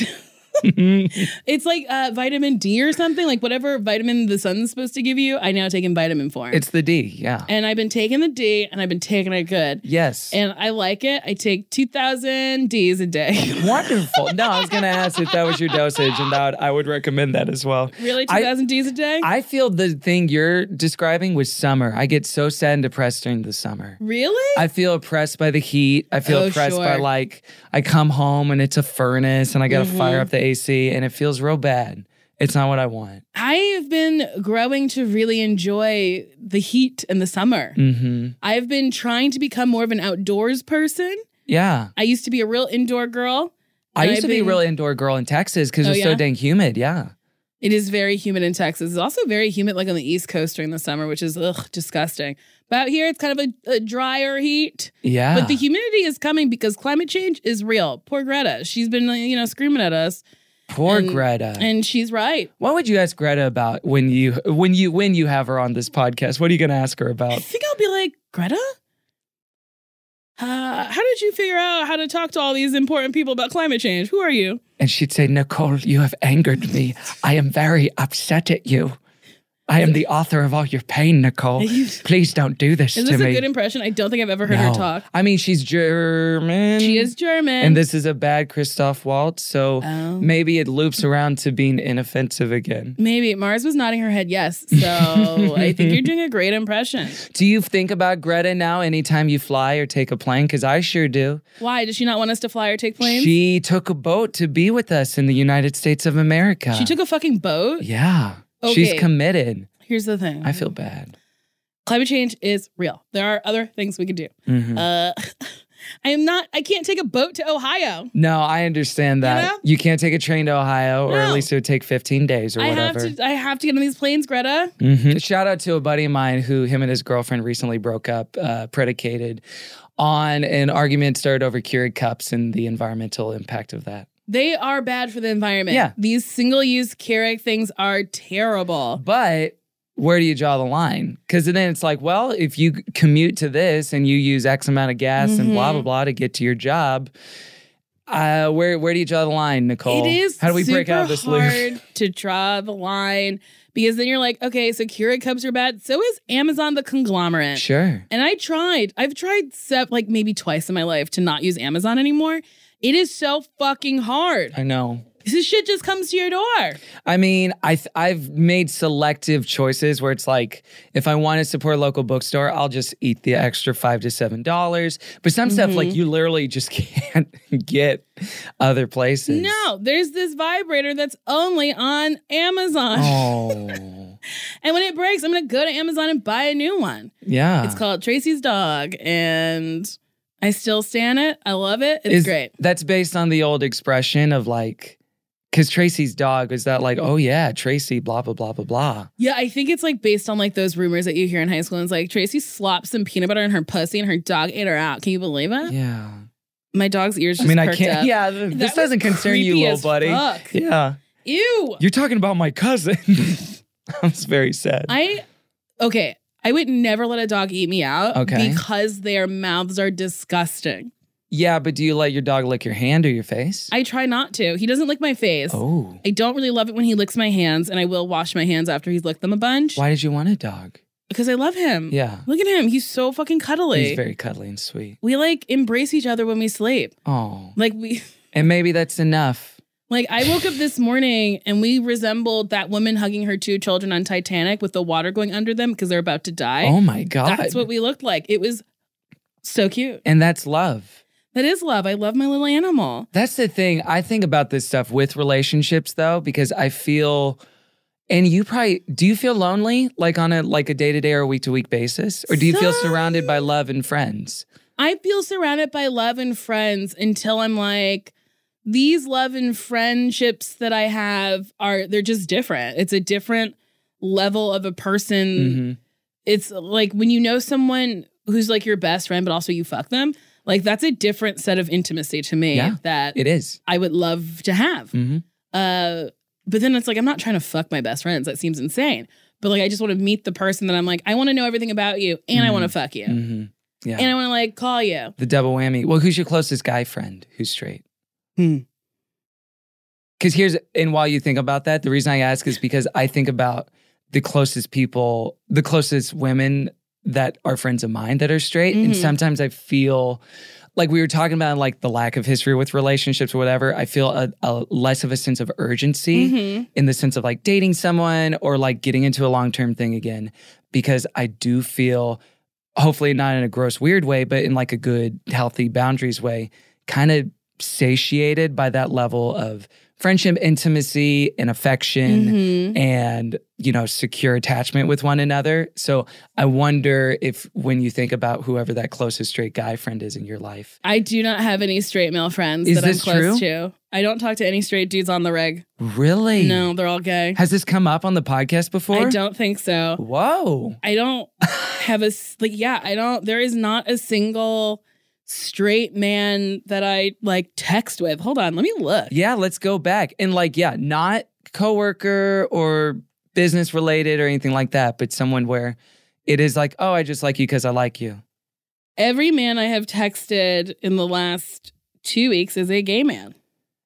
Speaker 2: It's like vitamin D or something, like whatever vitamin the sun's supposed to give you. I now take in vitamin form.
Speaker 3: It's the D, yeah.
Speaker 2: And I've been taking the D and I've been taking it good.
Speaker 3: Yes.
Speaker 2: And I like it. I take 2,000 Ds a day.
Speaker 3: Wonderful. No, I was going to ask if that was your dosage and I would recommend that as well.
Speaker 2: Really? 2,000 Ds a day?
Speaker 3: I feel the thing you're describing was summer. I get so sad and depressed during the summer.
Speaker 2: Really?
Speaker 3: I feel oppressed by the heat. I feel oppressed by like, I come home and it's a furnace and I got to fire up the AC and it feels real bad. It's not what I want.
Speaker 2: I've been growing to really enjoy the heat and the summer. I've been trying to become more of an outdoors person.
Speaker 3: Yeah.
Speaker 2: I used to be a real indoor girl.
Speaker 3: I used to be a real indoor girl in Texas because it's so dang humid. Yeah.
Speaker 2: It is very humid in Texas. It's also very humid like on the East Coast during the summer, which is disgusting. But out here, it's kind of a drier heat.
Speaker 3: Yeah.
Speaker 2: But the humidity is coming because climate change is real. Poor Greta. She's been, screaming at us.
Speaker 3: Poor Greta.
Speaker 2: And she's right.
Speaker 3: What would you ask Greta about when you have her on this podcast? What are you going to ask her about?
Speaker 2: I think I'll be like, Greta? How did you figure out how to talk to all these important people about climate change? Who are you?
Speaker 3: And she'd say, Nicole, you have angered me. I am very upset at you. I am the author of all your pain, Nicole. Please don't do this to me.
Speaker 2: Is this a good impression? I don't think I've ever heard her talk.
Speaker 3: I mean, she's German.
Speaker 2: She is German.
Speaker 3: And this is a bad Christoph Waltz, so maybe it loops around to being inoffensive again.
Speaker 2: Maybe. Mars was nodding her head yes, so I think you're doing a great impression.
Speaker 3: Do you think about Greta now anytime you fly or take a plane? Because I sure do.
Speaker 2: Why? Does she not want us to fly or take planes?
Speaker 3: She took a boat to be with us in the United States of America.
Speaker 2: She took a fucking boat?
Speaker 3: Yeah. Okay. She's committed.
Speaker 2: Here's the thing.
Speaker 3: I feel bad.
Speaker 2: Climate change is real. There are other things we could do. I can't take a boat to Ohio.
Speaker 3: No, I understand that. You know? You can't take a train to Ohio, or at least it would take 15 days or whatever.
Speaker 2: I have to get on these planes, Greta.
Speaker 3: Shout out to a buddy of mine who him and his girlfriend recently broke up, predicated on an argument started over Keurig cups and the environmental impact of that.
Speaker 2: They are bad for the environment.
Speaker 3: Yeah.
Speaker 2: These single-use Keurig things are terrible.
Speaker 3: But where do you draw the line? Because then it's like, well, if you commute to this and you use X amount of gas and blah, blah, blah to get to your job, Where do you draw the line, Nicole?
Speaker 2: It is
Speaker 3: How do we break out of this loop?
Speaker 2: hard to draw the line because then you're like, okay, so Keurig cups are bad. So is Amazon the conglomerate.
Speaker 3: Sure.
Speaker 2: And I've tried like maybe twice in my life to not use Amazon anymore. It is so fucking hard.
Speaker 3: I know.
Speaker 2: This shit just comes to your door.
Speaker 3: I mean, I've made selective choices where it's like, if I want to support a local bookstore, I'll just eat the extra $5 to $7. But some stuff, like, you literally just can't get other places.
Speaker 2: No, there's this vibrator that's only on Amazon.
Speaker 3: Oh.
Speaker 2: And when it breaks, I'm going to go to Amazon and buy a new one.
Speaker 3: Yeah.
Speaker 2: It's called Tracy's Dog, and I still stand it. I love it. It's great.
Speaker 3: That's based on the old expression of like, because Tracy's dog is that like, oh yeah, Tracy, blah, blah, blah, blah, blah.
Speaker 2: Yeah, I think it's like based on like those rumors that you hear in high school. And it's like Tracy slopped some peanut butter in her pussy and her dog ate her out. Can you believe it?
Speaker 3: Yeah.
Speaker 2: My dog's ears just
Speaker 3: I
Speaker 2: perked
Speaker 3: can't.
Speaker 2: up.
Speaker 3: Yeah, this doesn't concern you,
Speaker 2: creepy
Speaker 3: little
Speaker 2: as
Speaker 3: buddy.
Speaker 2: fuck.
Speaker 3: Yeah.
Speaker 2: Ew.
Speaker 3: You're talking about my cousin. I was very sad.
Speaker 2: I would never let a dog eat me out because their mouths are disgusting.
Speaker 3: Yeah, but do you let your dog lick your hand or your face?
Speaker 2: I try not to. He doesn't lick my face.
Speaker 3: Oh.
Speaker 2: I don't really love it when he licks my hands, and I will wash my hands after he's licked them a bunch.
Speaker 3: Why did you want a dog?
Speaker 2: Because I love him.
Speaker 3: Yeah.
Speaker 2: Look at him. He's so fucking cuddly.
Speaker 3: He's very cuddly and sweet.
Speaker 2: We like embrace each other when we sleep.
Speaker 3: Oh.
Speaker 2: Like
Speaker 3: And maybe that's enough.
Speaker 2: Like I woke up this morning and we resembled that woman hugging her 2 children on Titanic with the water going under them because they're about to die.
Speaker 3: Oh my God.
Speaker 2: That's what we looked like. It was so cute.
Speaker 3: And that's love.
Speaker 2: That is love. I love my little animal.
Speaker 3: That's the thing. I think about this stuff with relationships though, because I feel, and you probably, do you feel lonely like on a day-to-day or a week-to-week basis? Or do you feel surrounded by love and friends?
Speaker 2: I feel surrounded by love and friends until I'm like, these love and friendships that I have they're just different. It's a different level of a person. Mm-hmm. It's like when you know someone who's like your best friend, but also you fuck them. Like that's a different set of intimacy to me that
Speaker 3: it is.
Speaker 2: I would love to have. Mm-hmm. But then it's like, I'm not trying to fuck my best friends. That seems insane. But like, I just want to meet the person that I'm like, I want to know everything about you and I want to fuck you.
Speaker 3: Mm-hmm. Yeah.
Speaker 2: And I want to like call you.
Speaker 3: The double whammy. Well, who's your closest guy friend who's straight? Because while you think about that, the reason I ask is because I think about the closest people, the closest women that are friends of mine that are straight. Mm-hmm. And sometimes I feel like we were talking about like the lack of history with relationships or whatever. I feel a less of a sense of urgency in the sense of like dating someone or like getting into a long-term thing again, because I do feel, hopefully not in a gross, weird way, but in like a good, healthy boundaries way, kind of satiated by that level of friendship, intimacy, and affection, and, secure attachment with one another. So I wonder if when you think about whoever that closest straight guy friend is in your life.
Speaker 2: I do not have any straight male friends that I'm close to. I don't talk to any straight dudes on the reg.
Speaker 3: Really?
Speaker 2: No, they're all gay.
Speaker 3: Has this come up on the podcast before?
Speaker 2: I don't think so.
Speaker 3: Whoa.
Speaker 2: I don't have there is not a single straight man that I like text with. Hold on, let me look.
Speaker 3: Yeah, let's go back. And not coworker or business related or anything like that, but someone where it is like, oh, I just like you because I like you.
Speaker 2: Every man I have texted in the last 2 weeks is a gay man.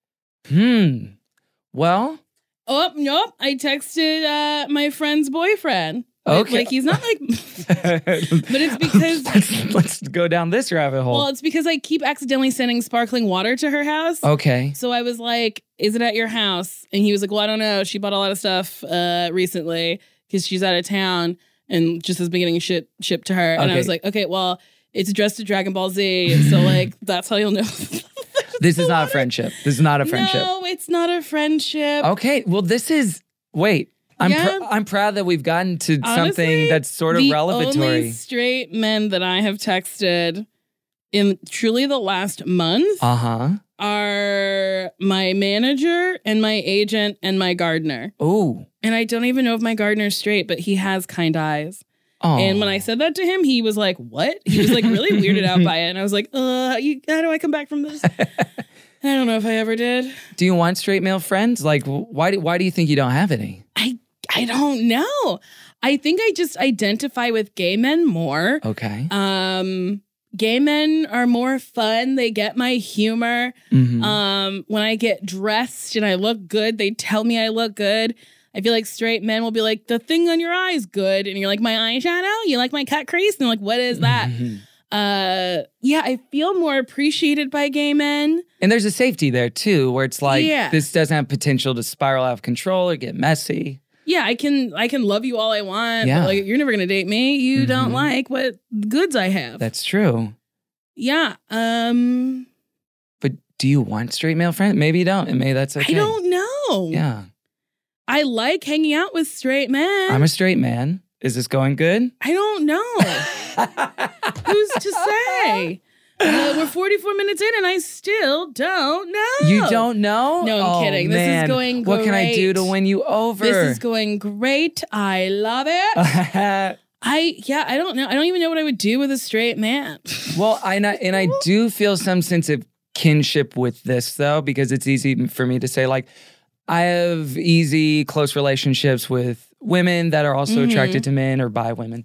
Speaker 3: Well.
Speaker 2: Oh, nope. I texted my friend's boyfriend.
Speaker 3: Okay.
Speaker 2: Like he's not like, but it's because
Speaker 3: let's go down this rabbit hole.
Speaker 2: Well, it's because I keep accidentally sending sparkling water to her house.
Speaker 3: Okay.
Speaker 2: So I was like, "Is it at your house?" And he was like, "Well, I don't know. She bought a lot of stuff recently because she's out of town and just has been getting shit shipped to her." And I was like, "Okay, well, it's addressed to Dragon Ball Z, so like that's how you'll know."
Speaker 3: This is not a friendship. This is not a friendship.
Speaker 2: No, it's not a friendship.
Speaker 3: Okay. Well, I'm proud that we've gotten to something that's sort of relevatory.
Speaker 2: The only straight men that I have texted in truly the last month are my manager and my agent and my gardener.
Speaker 3: Oh.
Speaker 2: And I don't even know if my gardener's straight, but he has kind eyes.
Speaker 3: Oh.
Speaker 2: And when I said that to him, he was like, what? He was like really weirded out by it. And I was like, how do I come back from this? I don't know if I ever did.
Speaker 3: Do you want straight male friends? Like, why do you think you don't have any?
Speaker 2: I don't know. I think I just identify with gay men more.
Speaker 3: Okay.
Speaker 2: gay men are more fun. They get my humor. When I get dressed and I look good, they tell me I look good. I feel like straight men will be like, the thing on your eye is good. And you're like, my eyeshadow? You like my cut crease? And they're like, what is that? Yeah, I feel more appreciated by gay men.
Speaker 3: And there's a safety there too, where it's like, this doesn't have potential to spiral out of control or get messy.
Speaker 2: Yeah, I can love you all I want.
Speaker 3: Yeah.
Speaker 2: But like, you're never going to date me. You don't like what goods I have.
Speaker 3: That's true.
Speaker 2: Yeah.
Speaker 3: But do you want straight male friends? Maybe you don't, and maybe that's okay.
Speaker 2: I don't know.
Speaker 3: Yeah.
Speaker 2: I like hanging out with straight men.
Speaker 3: I'm a straight man. Is this going good?
Speaker 2: I don't know. Who's to say? We're 44 minutes in and I still don't know.
Speaker 3: You don't know?
Speaker 2: No, I'm kidding.
Speaker 3: Man.
Speaker 2: This is going great.
Speaker 3: What can I do to win you over?
Speaker 2: This is going great. I love it. I don't know. I don't even know what I would do with a straight man.
Speaker 3: Well, I do feel some sense of kinship with this, though, because it's easy for me to say, like, I have easy, close relationships with women that are also attracted to men or bi women.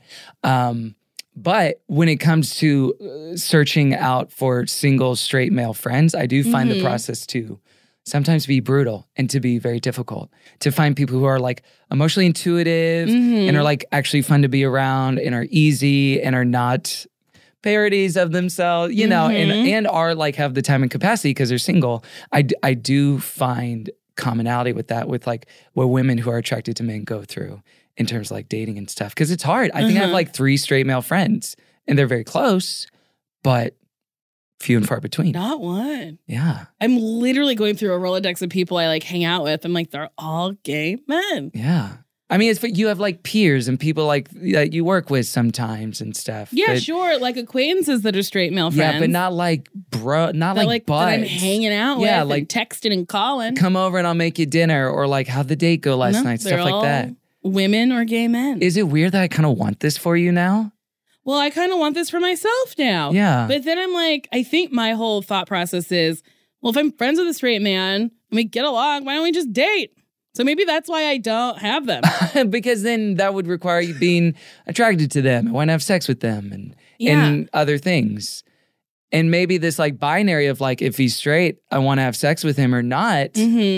Speaker 3: But when it comes to searching out for single straight male friends, I do find the process to sometimes be brutal and to be very difficult. To find people who are like emotionally intuitive and are like actually fun to be around and are easy and are not parodies of themselves, you know, and are like have the time and capacity because they're single. I do find commonality with that, with like what women who are attracted to men go through in terms of like dating and stuff. Because it's hard. I think I have like 3 straight male friends and they're very close, but few and far between.
Speaker 2: Not one.
Speaker 3: Yeah.
Speaker 2: I'm literally going through a Rolodex of people I like hang out with. I'm like, they're all gay men.
Speaker 3: Yeah. I mean, it's you have like peers and people like that you work with sometimes and stuff.
Speaker 2: Yeah, sure. Like acquaintances that are straight male friends.
Speaker 3: Yeah, but not like not like buds.
Speaker 2: That I'm hanging out with
Speaker 3: like
Speaker 2: and texting and calling.
Speaker 3: Come over and I'll make you dinner, or like how'd the date go last night, stuff like that.
Speaker 2: Women or gay men.
Speaker 3: Is it weird that I kind of want this for you now?
Speaker 2: Well, I kind of want this for myself now.
Speaker 3: Yeah.
Speaker 2: But then I'm like, I think my whole thought process is, well, if I'm friends with a straight man and we get along, why don't we just date? So maybe that's why I don't have them.
Speaker 3: Because then that would require you being attracted to them and want to have sex with them and other things. And maybe this like binary of like, if he's straight, I want to have sex with him or not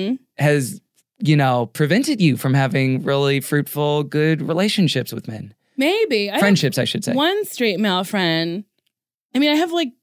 Speaker 3: has, you know, prevented you from having really fruitful, good relationships with men.
Speaker 2: Maybe.
Speaker 3: Friendships, I should say.
Speaker 2: One straight male friend. I mean, I have like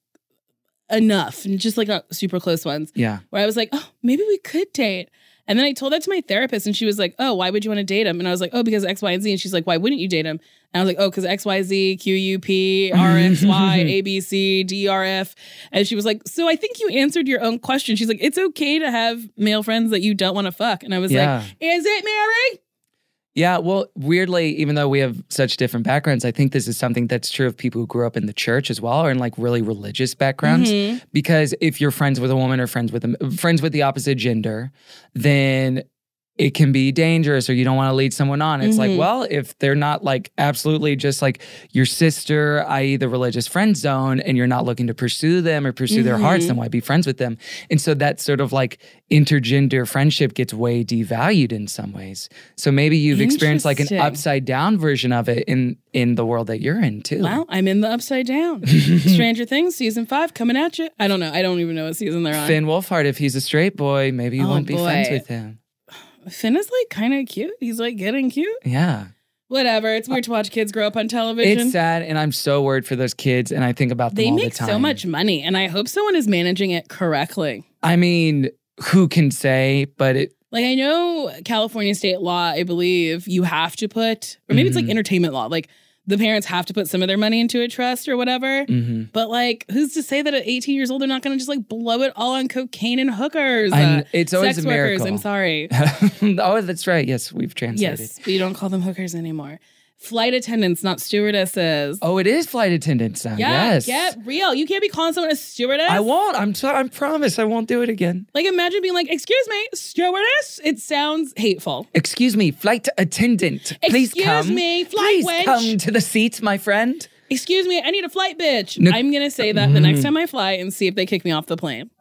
Speaker 2: enough, and just like not super close ones.
Speaker 3: Yeah.
Speaker 2: Where I was like, oh, maybe we could date. And then I told that to my therapist and she was like, oh, why would you want to date him? And I was like, oh, because X, Y, and Z. And she's like, why wouldn't you date him? And I was like, oh, because X, Y, Z, Q, U, P, R, X, Y, A, B, C, D, R, F. And she was like, so I think you answered your own question. She's like, it's okay to have male friends that you don't want to fuck. And I was like, is it, Mary?
Speaker 3: Yeah, well, weirdly, even though we have such different backgrounds, I think this is something that's true of people who grew up in the church as well, or in like really religious backgrounds. Because if you're friends with a woman or friends with the opposite gender, then it can be dangerous, or you don't want to lead someone on. It's like, well, if they're not like absolutely just like your sister, i.e. the religious friend zone, and you're not looking to pursue them or pursue their hearts, then why be friends with them? And so that sort of like intergender friendship gets way devalued in some ways. So maybe you've experienced like an upside down version of it in the world that you're in too.
Speaker 2: Well, I'm in the upside down. Stranger Things, season 5, coming at you. I don't know. I don't even know what season they're on.
Speaker 3: Finn Wolfhard, if he's a straight boy, maybe you won't be friends with him.
Speaker 2: Finn is like kind of cute. He's like getting cute.
Speaker 3: Yeah.
Speaker 2: Whatever. It's weird to watch kids grow up on television.
Speaker 3: It's sad, and I'm so worried for those kids, and I think about them all the time.
Speaker 2: They make so much money, and I hope someone is managing it correctly.
Speaker 3: I mean, who can say, but it...
Speaker 2: Like, I know California state law, I believe, you have to put, or maybe it's like entertainment law, like the parents have to put some of their money into a trust or whatever. But like, who's to say that at 18 years old, they're not going to just like blow it all on cocaine and hookers?
Speaker 3: It's always
Speaker 2: sex
Speaker 3: a miracle.
Speaker 2: workers, I'm sorry.
Speaker 3: Oh, that's right. Yes, we've translated.
Speaker 2: Yes, but you don't call them hookers anymore. Flight attendants, not stewardesses.
Speaker 3: Oh, it is flight attendants now.
Speaker 2: Yeah,
Speaker 3: yes.
Speaker 2: Get real. You can't be calling someone a stewardess.
Speaker 3: I won't. I promise I won't do it again.
Speaker 2: Like, imagine being like, excuse me, stewardess? It sounds hateful.
Speaker 3: Excuse me, flight attendant. Please come.
Speaker 2: Excuse me, flight wench.
Speaker 3: Please come to the seat, my friend.
Speaker 2: Excuse me, I need a flight, bitch. I'm going to say that the next time I fly and see if they kick me off the plane.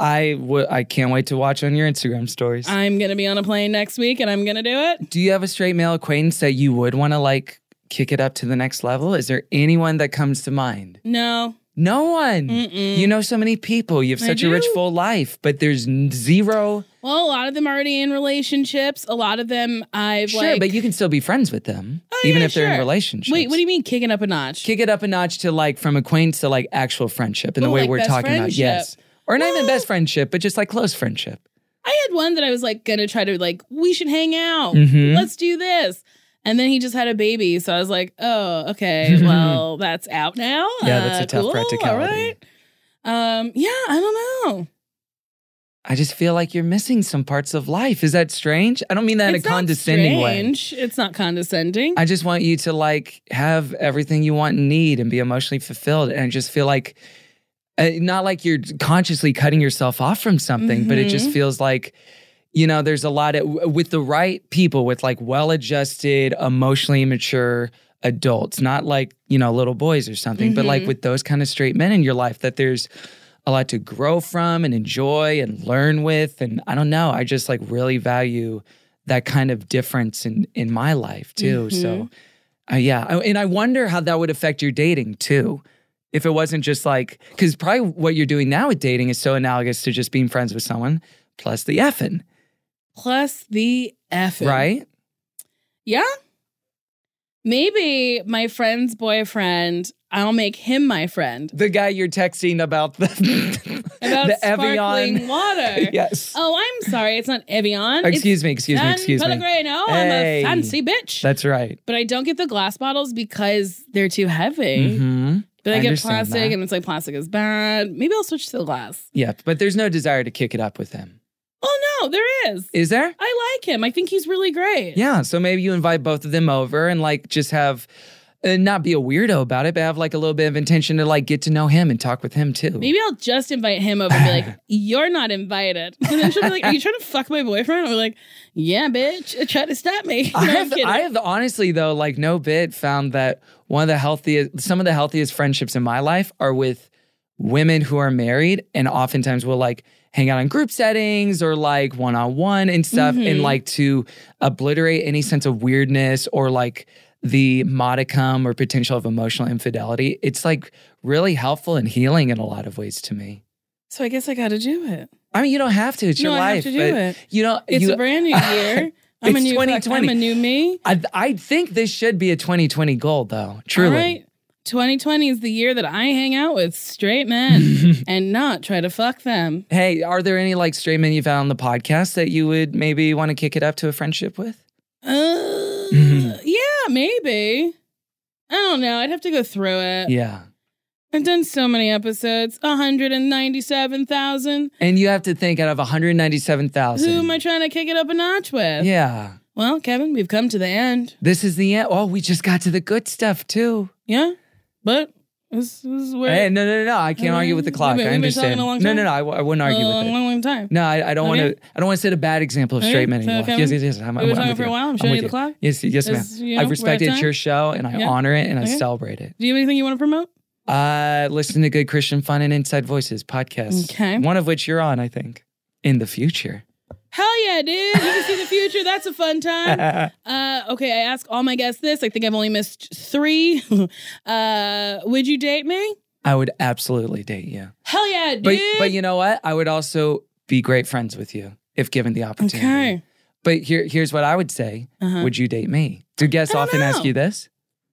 Speaker 3: I can't wait to watch on your Instagram stories.
Speaker 2: I'm going to be on a plane next week and I'm going to do it.
Speaker 3: Do you have a straight male acquaintance that you would want to like kick it up to the next level? Is there anyone that comes to mind?
Speaker 2: No.
Speaker 3: No one. You know so many people. You have such a rich, full life, but there's zero.
Speaker 2: Well, a lot of them are already in relationships. A lot of them
Speaker 3: Sure, but you can still be friends with them, even if they're in relationships.
Speaker 2: Wait, what do you mean kick it up a notch?
Speaker 3: Kick it up a notch to like from acquaintance to like actual friendship in the way
Speaker 2: like
Speaker 3: we're
Speaker 2: best
Speaker 3: talking about.
Speaker 2: friendship.
Speaker 3: Yes. Or not even best friendship, but just like close friendship.
Speaker 2: I had one that I was like gonna try to like, we should hang out. Let's do this. And then he just had a baby. So I was like, oh, okay, well, that's out now.
Speaker 3: Yeah, that's a tough practicality.
Speaker 2: All right. Yeah, I don't know.
Speaker 3: I just feel like you're missing some parts of life. Is that strange? I don't mean that in a condescending way.
Speaker 2: It's not condescending.
Speaker 3: I just want you to like have everything you want and need and be emotionally fulfilled. And I just feel like, not like you're consciously cutting yourself off from something, but it just feels like, you know, there's a lot with the right people, with like well-adjusted, emotionally mature adults, not like, you know, little boys or something, but like with those kind of straight men in your life that there's a lot to grow from and enjoy and learn with. And I don't know, I just like really value that kind of difference in my life too. So yeah. And I wonder how that would affect your dating too. If it wasn't just like, because probably what you're doing now with dating is so analogous to just being friends with someone plus the effing.
Speaker 2: Plus the effing.
Speaker 3: Right?
Speaker 2: Yeah. Maybe my friend's boyfriend, I'll make him my friend.
Speaker 3: The guy you're texting about the
Speaker 2: sparkling
Speaker 3: Evian
Speaker 2: water.
Speaker 3: Yes.
Speaker 2: Oh, I'm sorry. It's not Evian.
Speaker 3: Excuse me.
Speaker 2: Pellegrino.
Speaker 3: Hey.
Speaker 2: I'm a fancy bitch.
Speaker 3: That's right.
Speaker 2: But I don't get the glass bottles because they're too heavy. But I get plastic, and it's like plastic is bad. Maybe I'll switch to the glass.
Speaker 3: Yeah, but there's no desire to kick it up with him.
Speaker 2: Oh, no, there is.
Speaker 3: Is there?
Speaker 2: I like him. I think he's really great.
Speaker 3: Yeah, so maybe you invite both of them over and like just have, not be a weirdo about it, but have like a little bit of intention to like get to know him and talk with him too.
Speaker 2: Maybe I'll just invite him over and be like, you're not invited. And then she'll be like, are you trying to fuck my boyfriend? Or like, yeah, bitch, try to stop me.
Speaker 3: I have honestly though, like no bit found that some of the healthiest friendships in my life are with women who are married and oftentimes will like hang out in group settings or like one-on-one and stuff and like to obliterate any sense of weirdness or like the modicum or potential of emotional infidelity. It's like really helpful and healing in a lot of ways to me.
Speaker 2: So I guess I got to do it.
Speaker 3: I mean, you don't have to. It's your life.
Speaker 2: I have to do it.
Speaker 3: You know,
Speaker 2: it's a brand new year.
Speaker 3: It's 2020.
Speaker 2: I'm a new me.
Speaker 3: I think this should be a 2020 goal, though. Truly.
Speaker 2: All right. 2020 is the year that I hang out with straight men and not try to fuck them.
Speaker 3: Hey, are there any like straight men you found on the podcast that you would maybe want to kick it up to a friendship with?
Speaker 2: Yeah, maybe. I don't know. I'd have to go through it.
Speaker 3: Yeah.
Speaker 2: I've done so many episodes, 197,000.
Speaker 3: And you have to think out of 197,000.
Speaker 2: Who am I trying to kick it up a notch with?
Speaker 3: Yeah.
Speaker 2: Well, Kevin, we've come to the end.
Speaker 3: This is the end. Oh, we just got to the good stuff too.
Speaker 2: Yeah, but this is where...
Speaker 3: Hey, no. I can't argue with the clock. I understand.
Speaker 2: Been a long time?
Speaker 3: No. I wouldn't argue with it.
Speaker 2: A long time.
Speaker 3: No, I don't want to. I don't want to set a bad example of straight men anymore. Yes.
Speaker 2: We've been talking for a while. I'm showing you the clock.
Speaker 3: Yes, ma'am. I've respected your show and I honor it and I celebrate it.
Speaker 2: Do you have anything you want to promote?
Speaker 3: Listen to Good Christian Fun and Inside Voices podcasts.
Speaker 2: Okay.
Speaker 3: One of which you're on, I think, in the future.
Speaker 2: Hell yeah, dude. You can see the future. That's a fun time. Okay, I ask all my guests this. I think I've only missed 3. Would you date me?
Speaker 3: I would absolutely date you.
Speaker 2: Hell yeah, dude.
Speaker 3: But you know what? I would also be great friends with you if given the opportunity.
Speaker 2: Okay.
Speaker 3: But here's what I would say. Would you date me? Do guests often ask you this?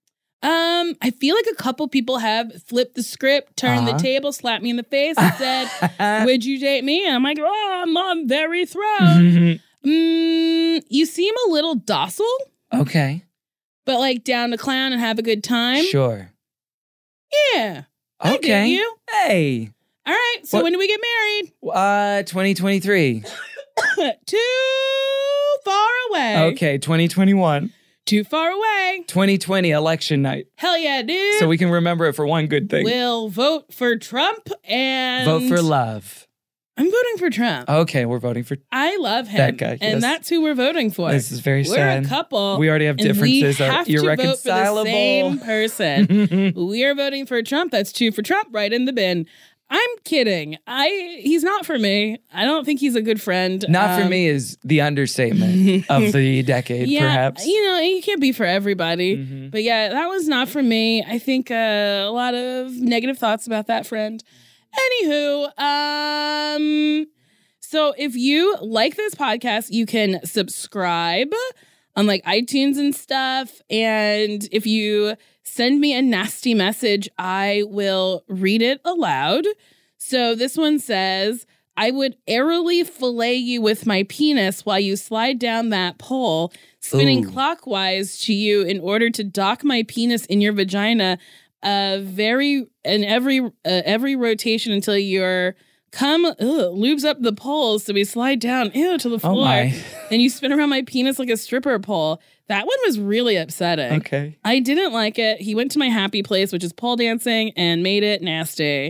Speaker 2: I feel like a couple people have flipped the script, turned the table, slapped me in the face, and said, would you date me? And I'm like, I'm very thrilled. You seem a little docile.
Speaker 3: Okay.
Speaker 2: But like down to clown and have a good time.
Speaker 3: Sure.
Speaker 2: Yeah.
Speaker 3: Okay.
Speaker 2: I get you.
Speaker 3: Hey.
Speaker 2: All right. So when do we get married?
Speaker 3: 2023.
Speaker 2: Too far away.
Speaker 3: Okay, 2021.
Speaker 2: Too far away.
Speaker 3: 2020 election night.
Speaker 2: Hell yeah, dude.
Speaker 3: So we can remember it for one good thing.
Speaker 2: We'll vote for Trump and...
Speaker 3: Vote for love.
Speaker 2: I'm voting for Trump.
Speaker 3: Okay, we're voting for...
Speaker 2: I love him.
Speaker 3: That guy,
Speaker 2: and that's who we're voting for.
Speaker 3: This is very sad.
Speaker 2: We're a couple.
Speaker 3: We already have differences.
Speaker 2: We have
Speaker 3: irreconcilable.
Speaker 2: to vote for the same person. We are voting for Trump. That's 2 for Trump, right in the bin. I'm kidding. He's not for me. I don't think he's a good friend.
Speaker 3: Not for me is the understatement of the decade, perhaps.
Speaker 2: He can't be for everybody. But yeah, that was not for me. I think a lot of negative thoughts about that friend. Anywho, so if you like this podcast, you can subscribe on like iTunes and stuff. And if you send me a nasty message, I will read it aloud. So this one says, I would airily fillet you with my penis while you slide down that pole, spinning clockwise to you in order to dock my penis in your vagina every rotation until your cum lubes up the poles, so we slide down to the floor. And you spin around my penis like a stripper pole. That one was really upsetting.
Speaker 3: Okay.
Speaker 2: I didn't like it. He went to my happy place, which is pole dancing, and made it nasty.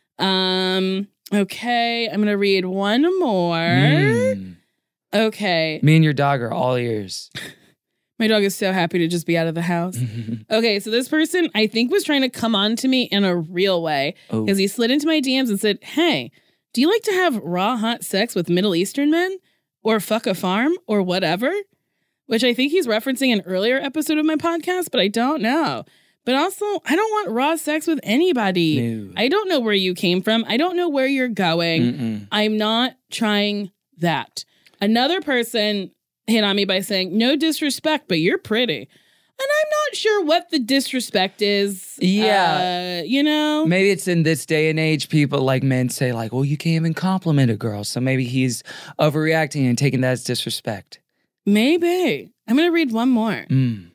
Speaker 2: Okay, I'm gonna read one more. Okay.
Speaker 3: Me and your dog are all ears.
Speaker 2: My dog is so happy to just be out of the house. Okay, so this person, I think, was trying to come on to me in a real way. Because he slid into my DMs and said, hey, do you like to have raw, hot sex with Middle Eastern men? Or fuck a farm? Or whatever? Which I think he's referencing an earlier episode of my podcast, but I don't know. But also, I don't want raw sex with anybody. No. I don't know where you came from. I don't know where you're going. I'm not trying that. Another person hit on me by saying, no disrespect, but you're pretty. And I'm not sure what the disrespect is.
Speaker 3: Yeah. Maybe it's in this day and age, people like men say like, well, you can't even compliment a girl. So maybe he's overreacting and taking that as disrespect.
Speaker 2: Maybe. I'm going to read one more.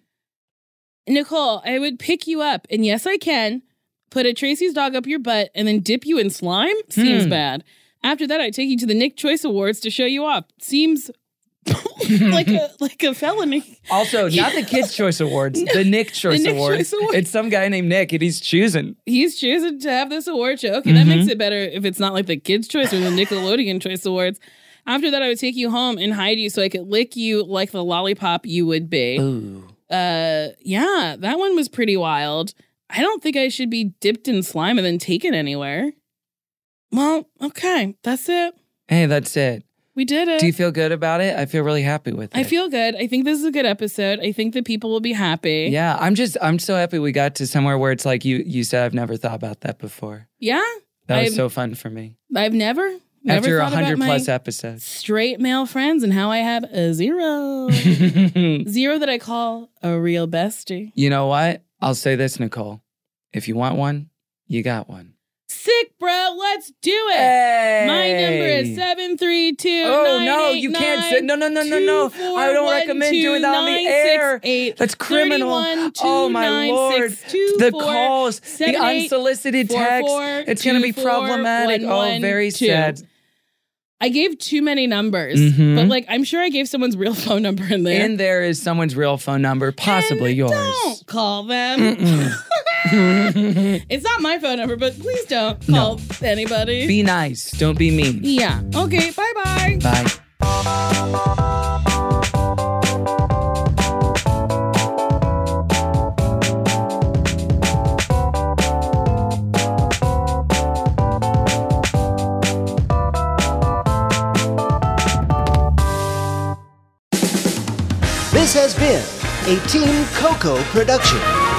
Speaker 2: Nicole, I would pick you up, and yes, I can, put a Tracy's dog up your butt and then dip you in slime? Seems bad. After that, I'd take you to the Nick Choice Awards to show you off. Seems like a felony.
Speaker 3: Also, not the Kids' Choice Awards, the Nick Choice Awards. It's some guy named Nick, and he's choosing
Speaker 2: to have this award show. Okay, that makes it better if it's not like the Kids' Choice or the Nickelodeon Choice Awards. After that, I would take you home and hide you so I could lick you like the lollipop you would be.
Speaker 3: Ooh.
Speaker 2: Yeah, that one was pretty wild. I don't think I should be dipped in slime and then taken anywhere. Well, okay, that's it.
Speaker 3: Hey, that's it.
Speaker 2: We did it.
Speaker 3: Do you feel good about it? I feel really happy with it.
Speaker 2: I feel good. I think this is a good episode. I think that people will be happy.
Speaker 3: Yeah, I'm so happy we got to somewhere where it's like you said, I've never thought about that before.
Speaker 2: Yeah.
Speaker 3: That was so fun for me.
Speaker 2: I've never
Speaker 3: After
Speaker 2: thought
Speaker 3: 100
Speaker 2: about
Speaker 3: plus
Speaker 2: my
Speaker 3: episodes.
Speaker 2: Straight male friends and how I have a zero. Zero that I call a real bestie.
Speaker 3: You know what? I'll say this, Nicole. If you want one, you got one.
Speaker 2: Sick, bro. Let's do it.
Speaker 3: Hey.
Speaker 2: My number is 732.
Speaker 3: Oh, no, you can't say. No. I don't recommend doing that on the air. That's criminal. Oh, my Lord. The calls, the unsolicited text. It's going to be problematic. Very sad.
Speaker 2: I gave too many numbers, but like I'm sure I gave someone's real phone number in there.
Speaker 3: And there is someone's real phone number, possibly yours.
Speaker 2: Don't call them. It's not my phone number, but please don't call anybody.
Speaker 3: Be nice. Don't be mean.
Speaker 2: Yeah. Okay. Bye-bye.
Speaker 3: Bye.
Speaker 5: This has been a Team Coco production.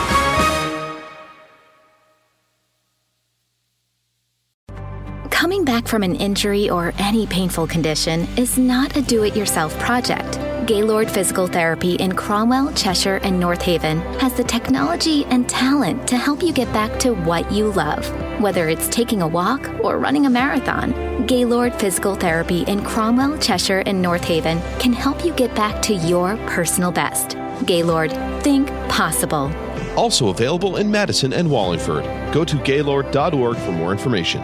Speaker 6: Coming back from an injury or any painful condition is not a do-it-yourself project. Gaylord Physical Therapy in Cromwell, Cheshire, and North Haven has the technology and talent to help you get back to what you love. Whether it's taking a walk or running a marathon, Gaylord Physical Therapy in Cromwell, Cheshire, and North Haven can help you get back to your personal best. Gaylord, think possible.
Speaker 7: Also available in Madison and Wallingford. Go to gaylord.org for more information.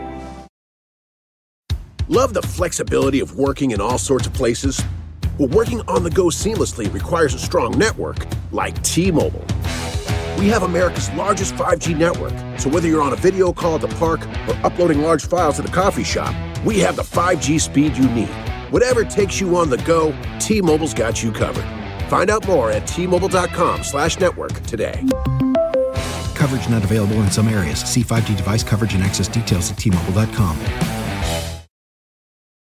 Speaker 8: Love the flexibility of working in all sorts of places? Well, working on the go seamlessly requires a strong network like T-Mobile. We have America's largest 5G network, so whether you're on a video call at the park or uploading large files at a coffee shop, we have the 5G speed you need. Whatever takes you on the go, T-Mobile's got you covered. Find out more at T-Mobile.com/network today.
Speaker 9: Coverage not available in some areas. See 5G device coverage and access details at T-Mobile.com.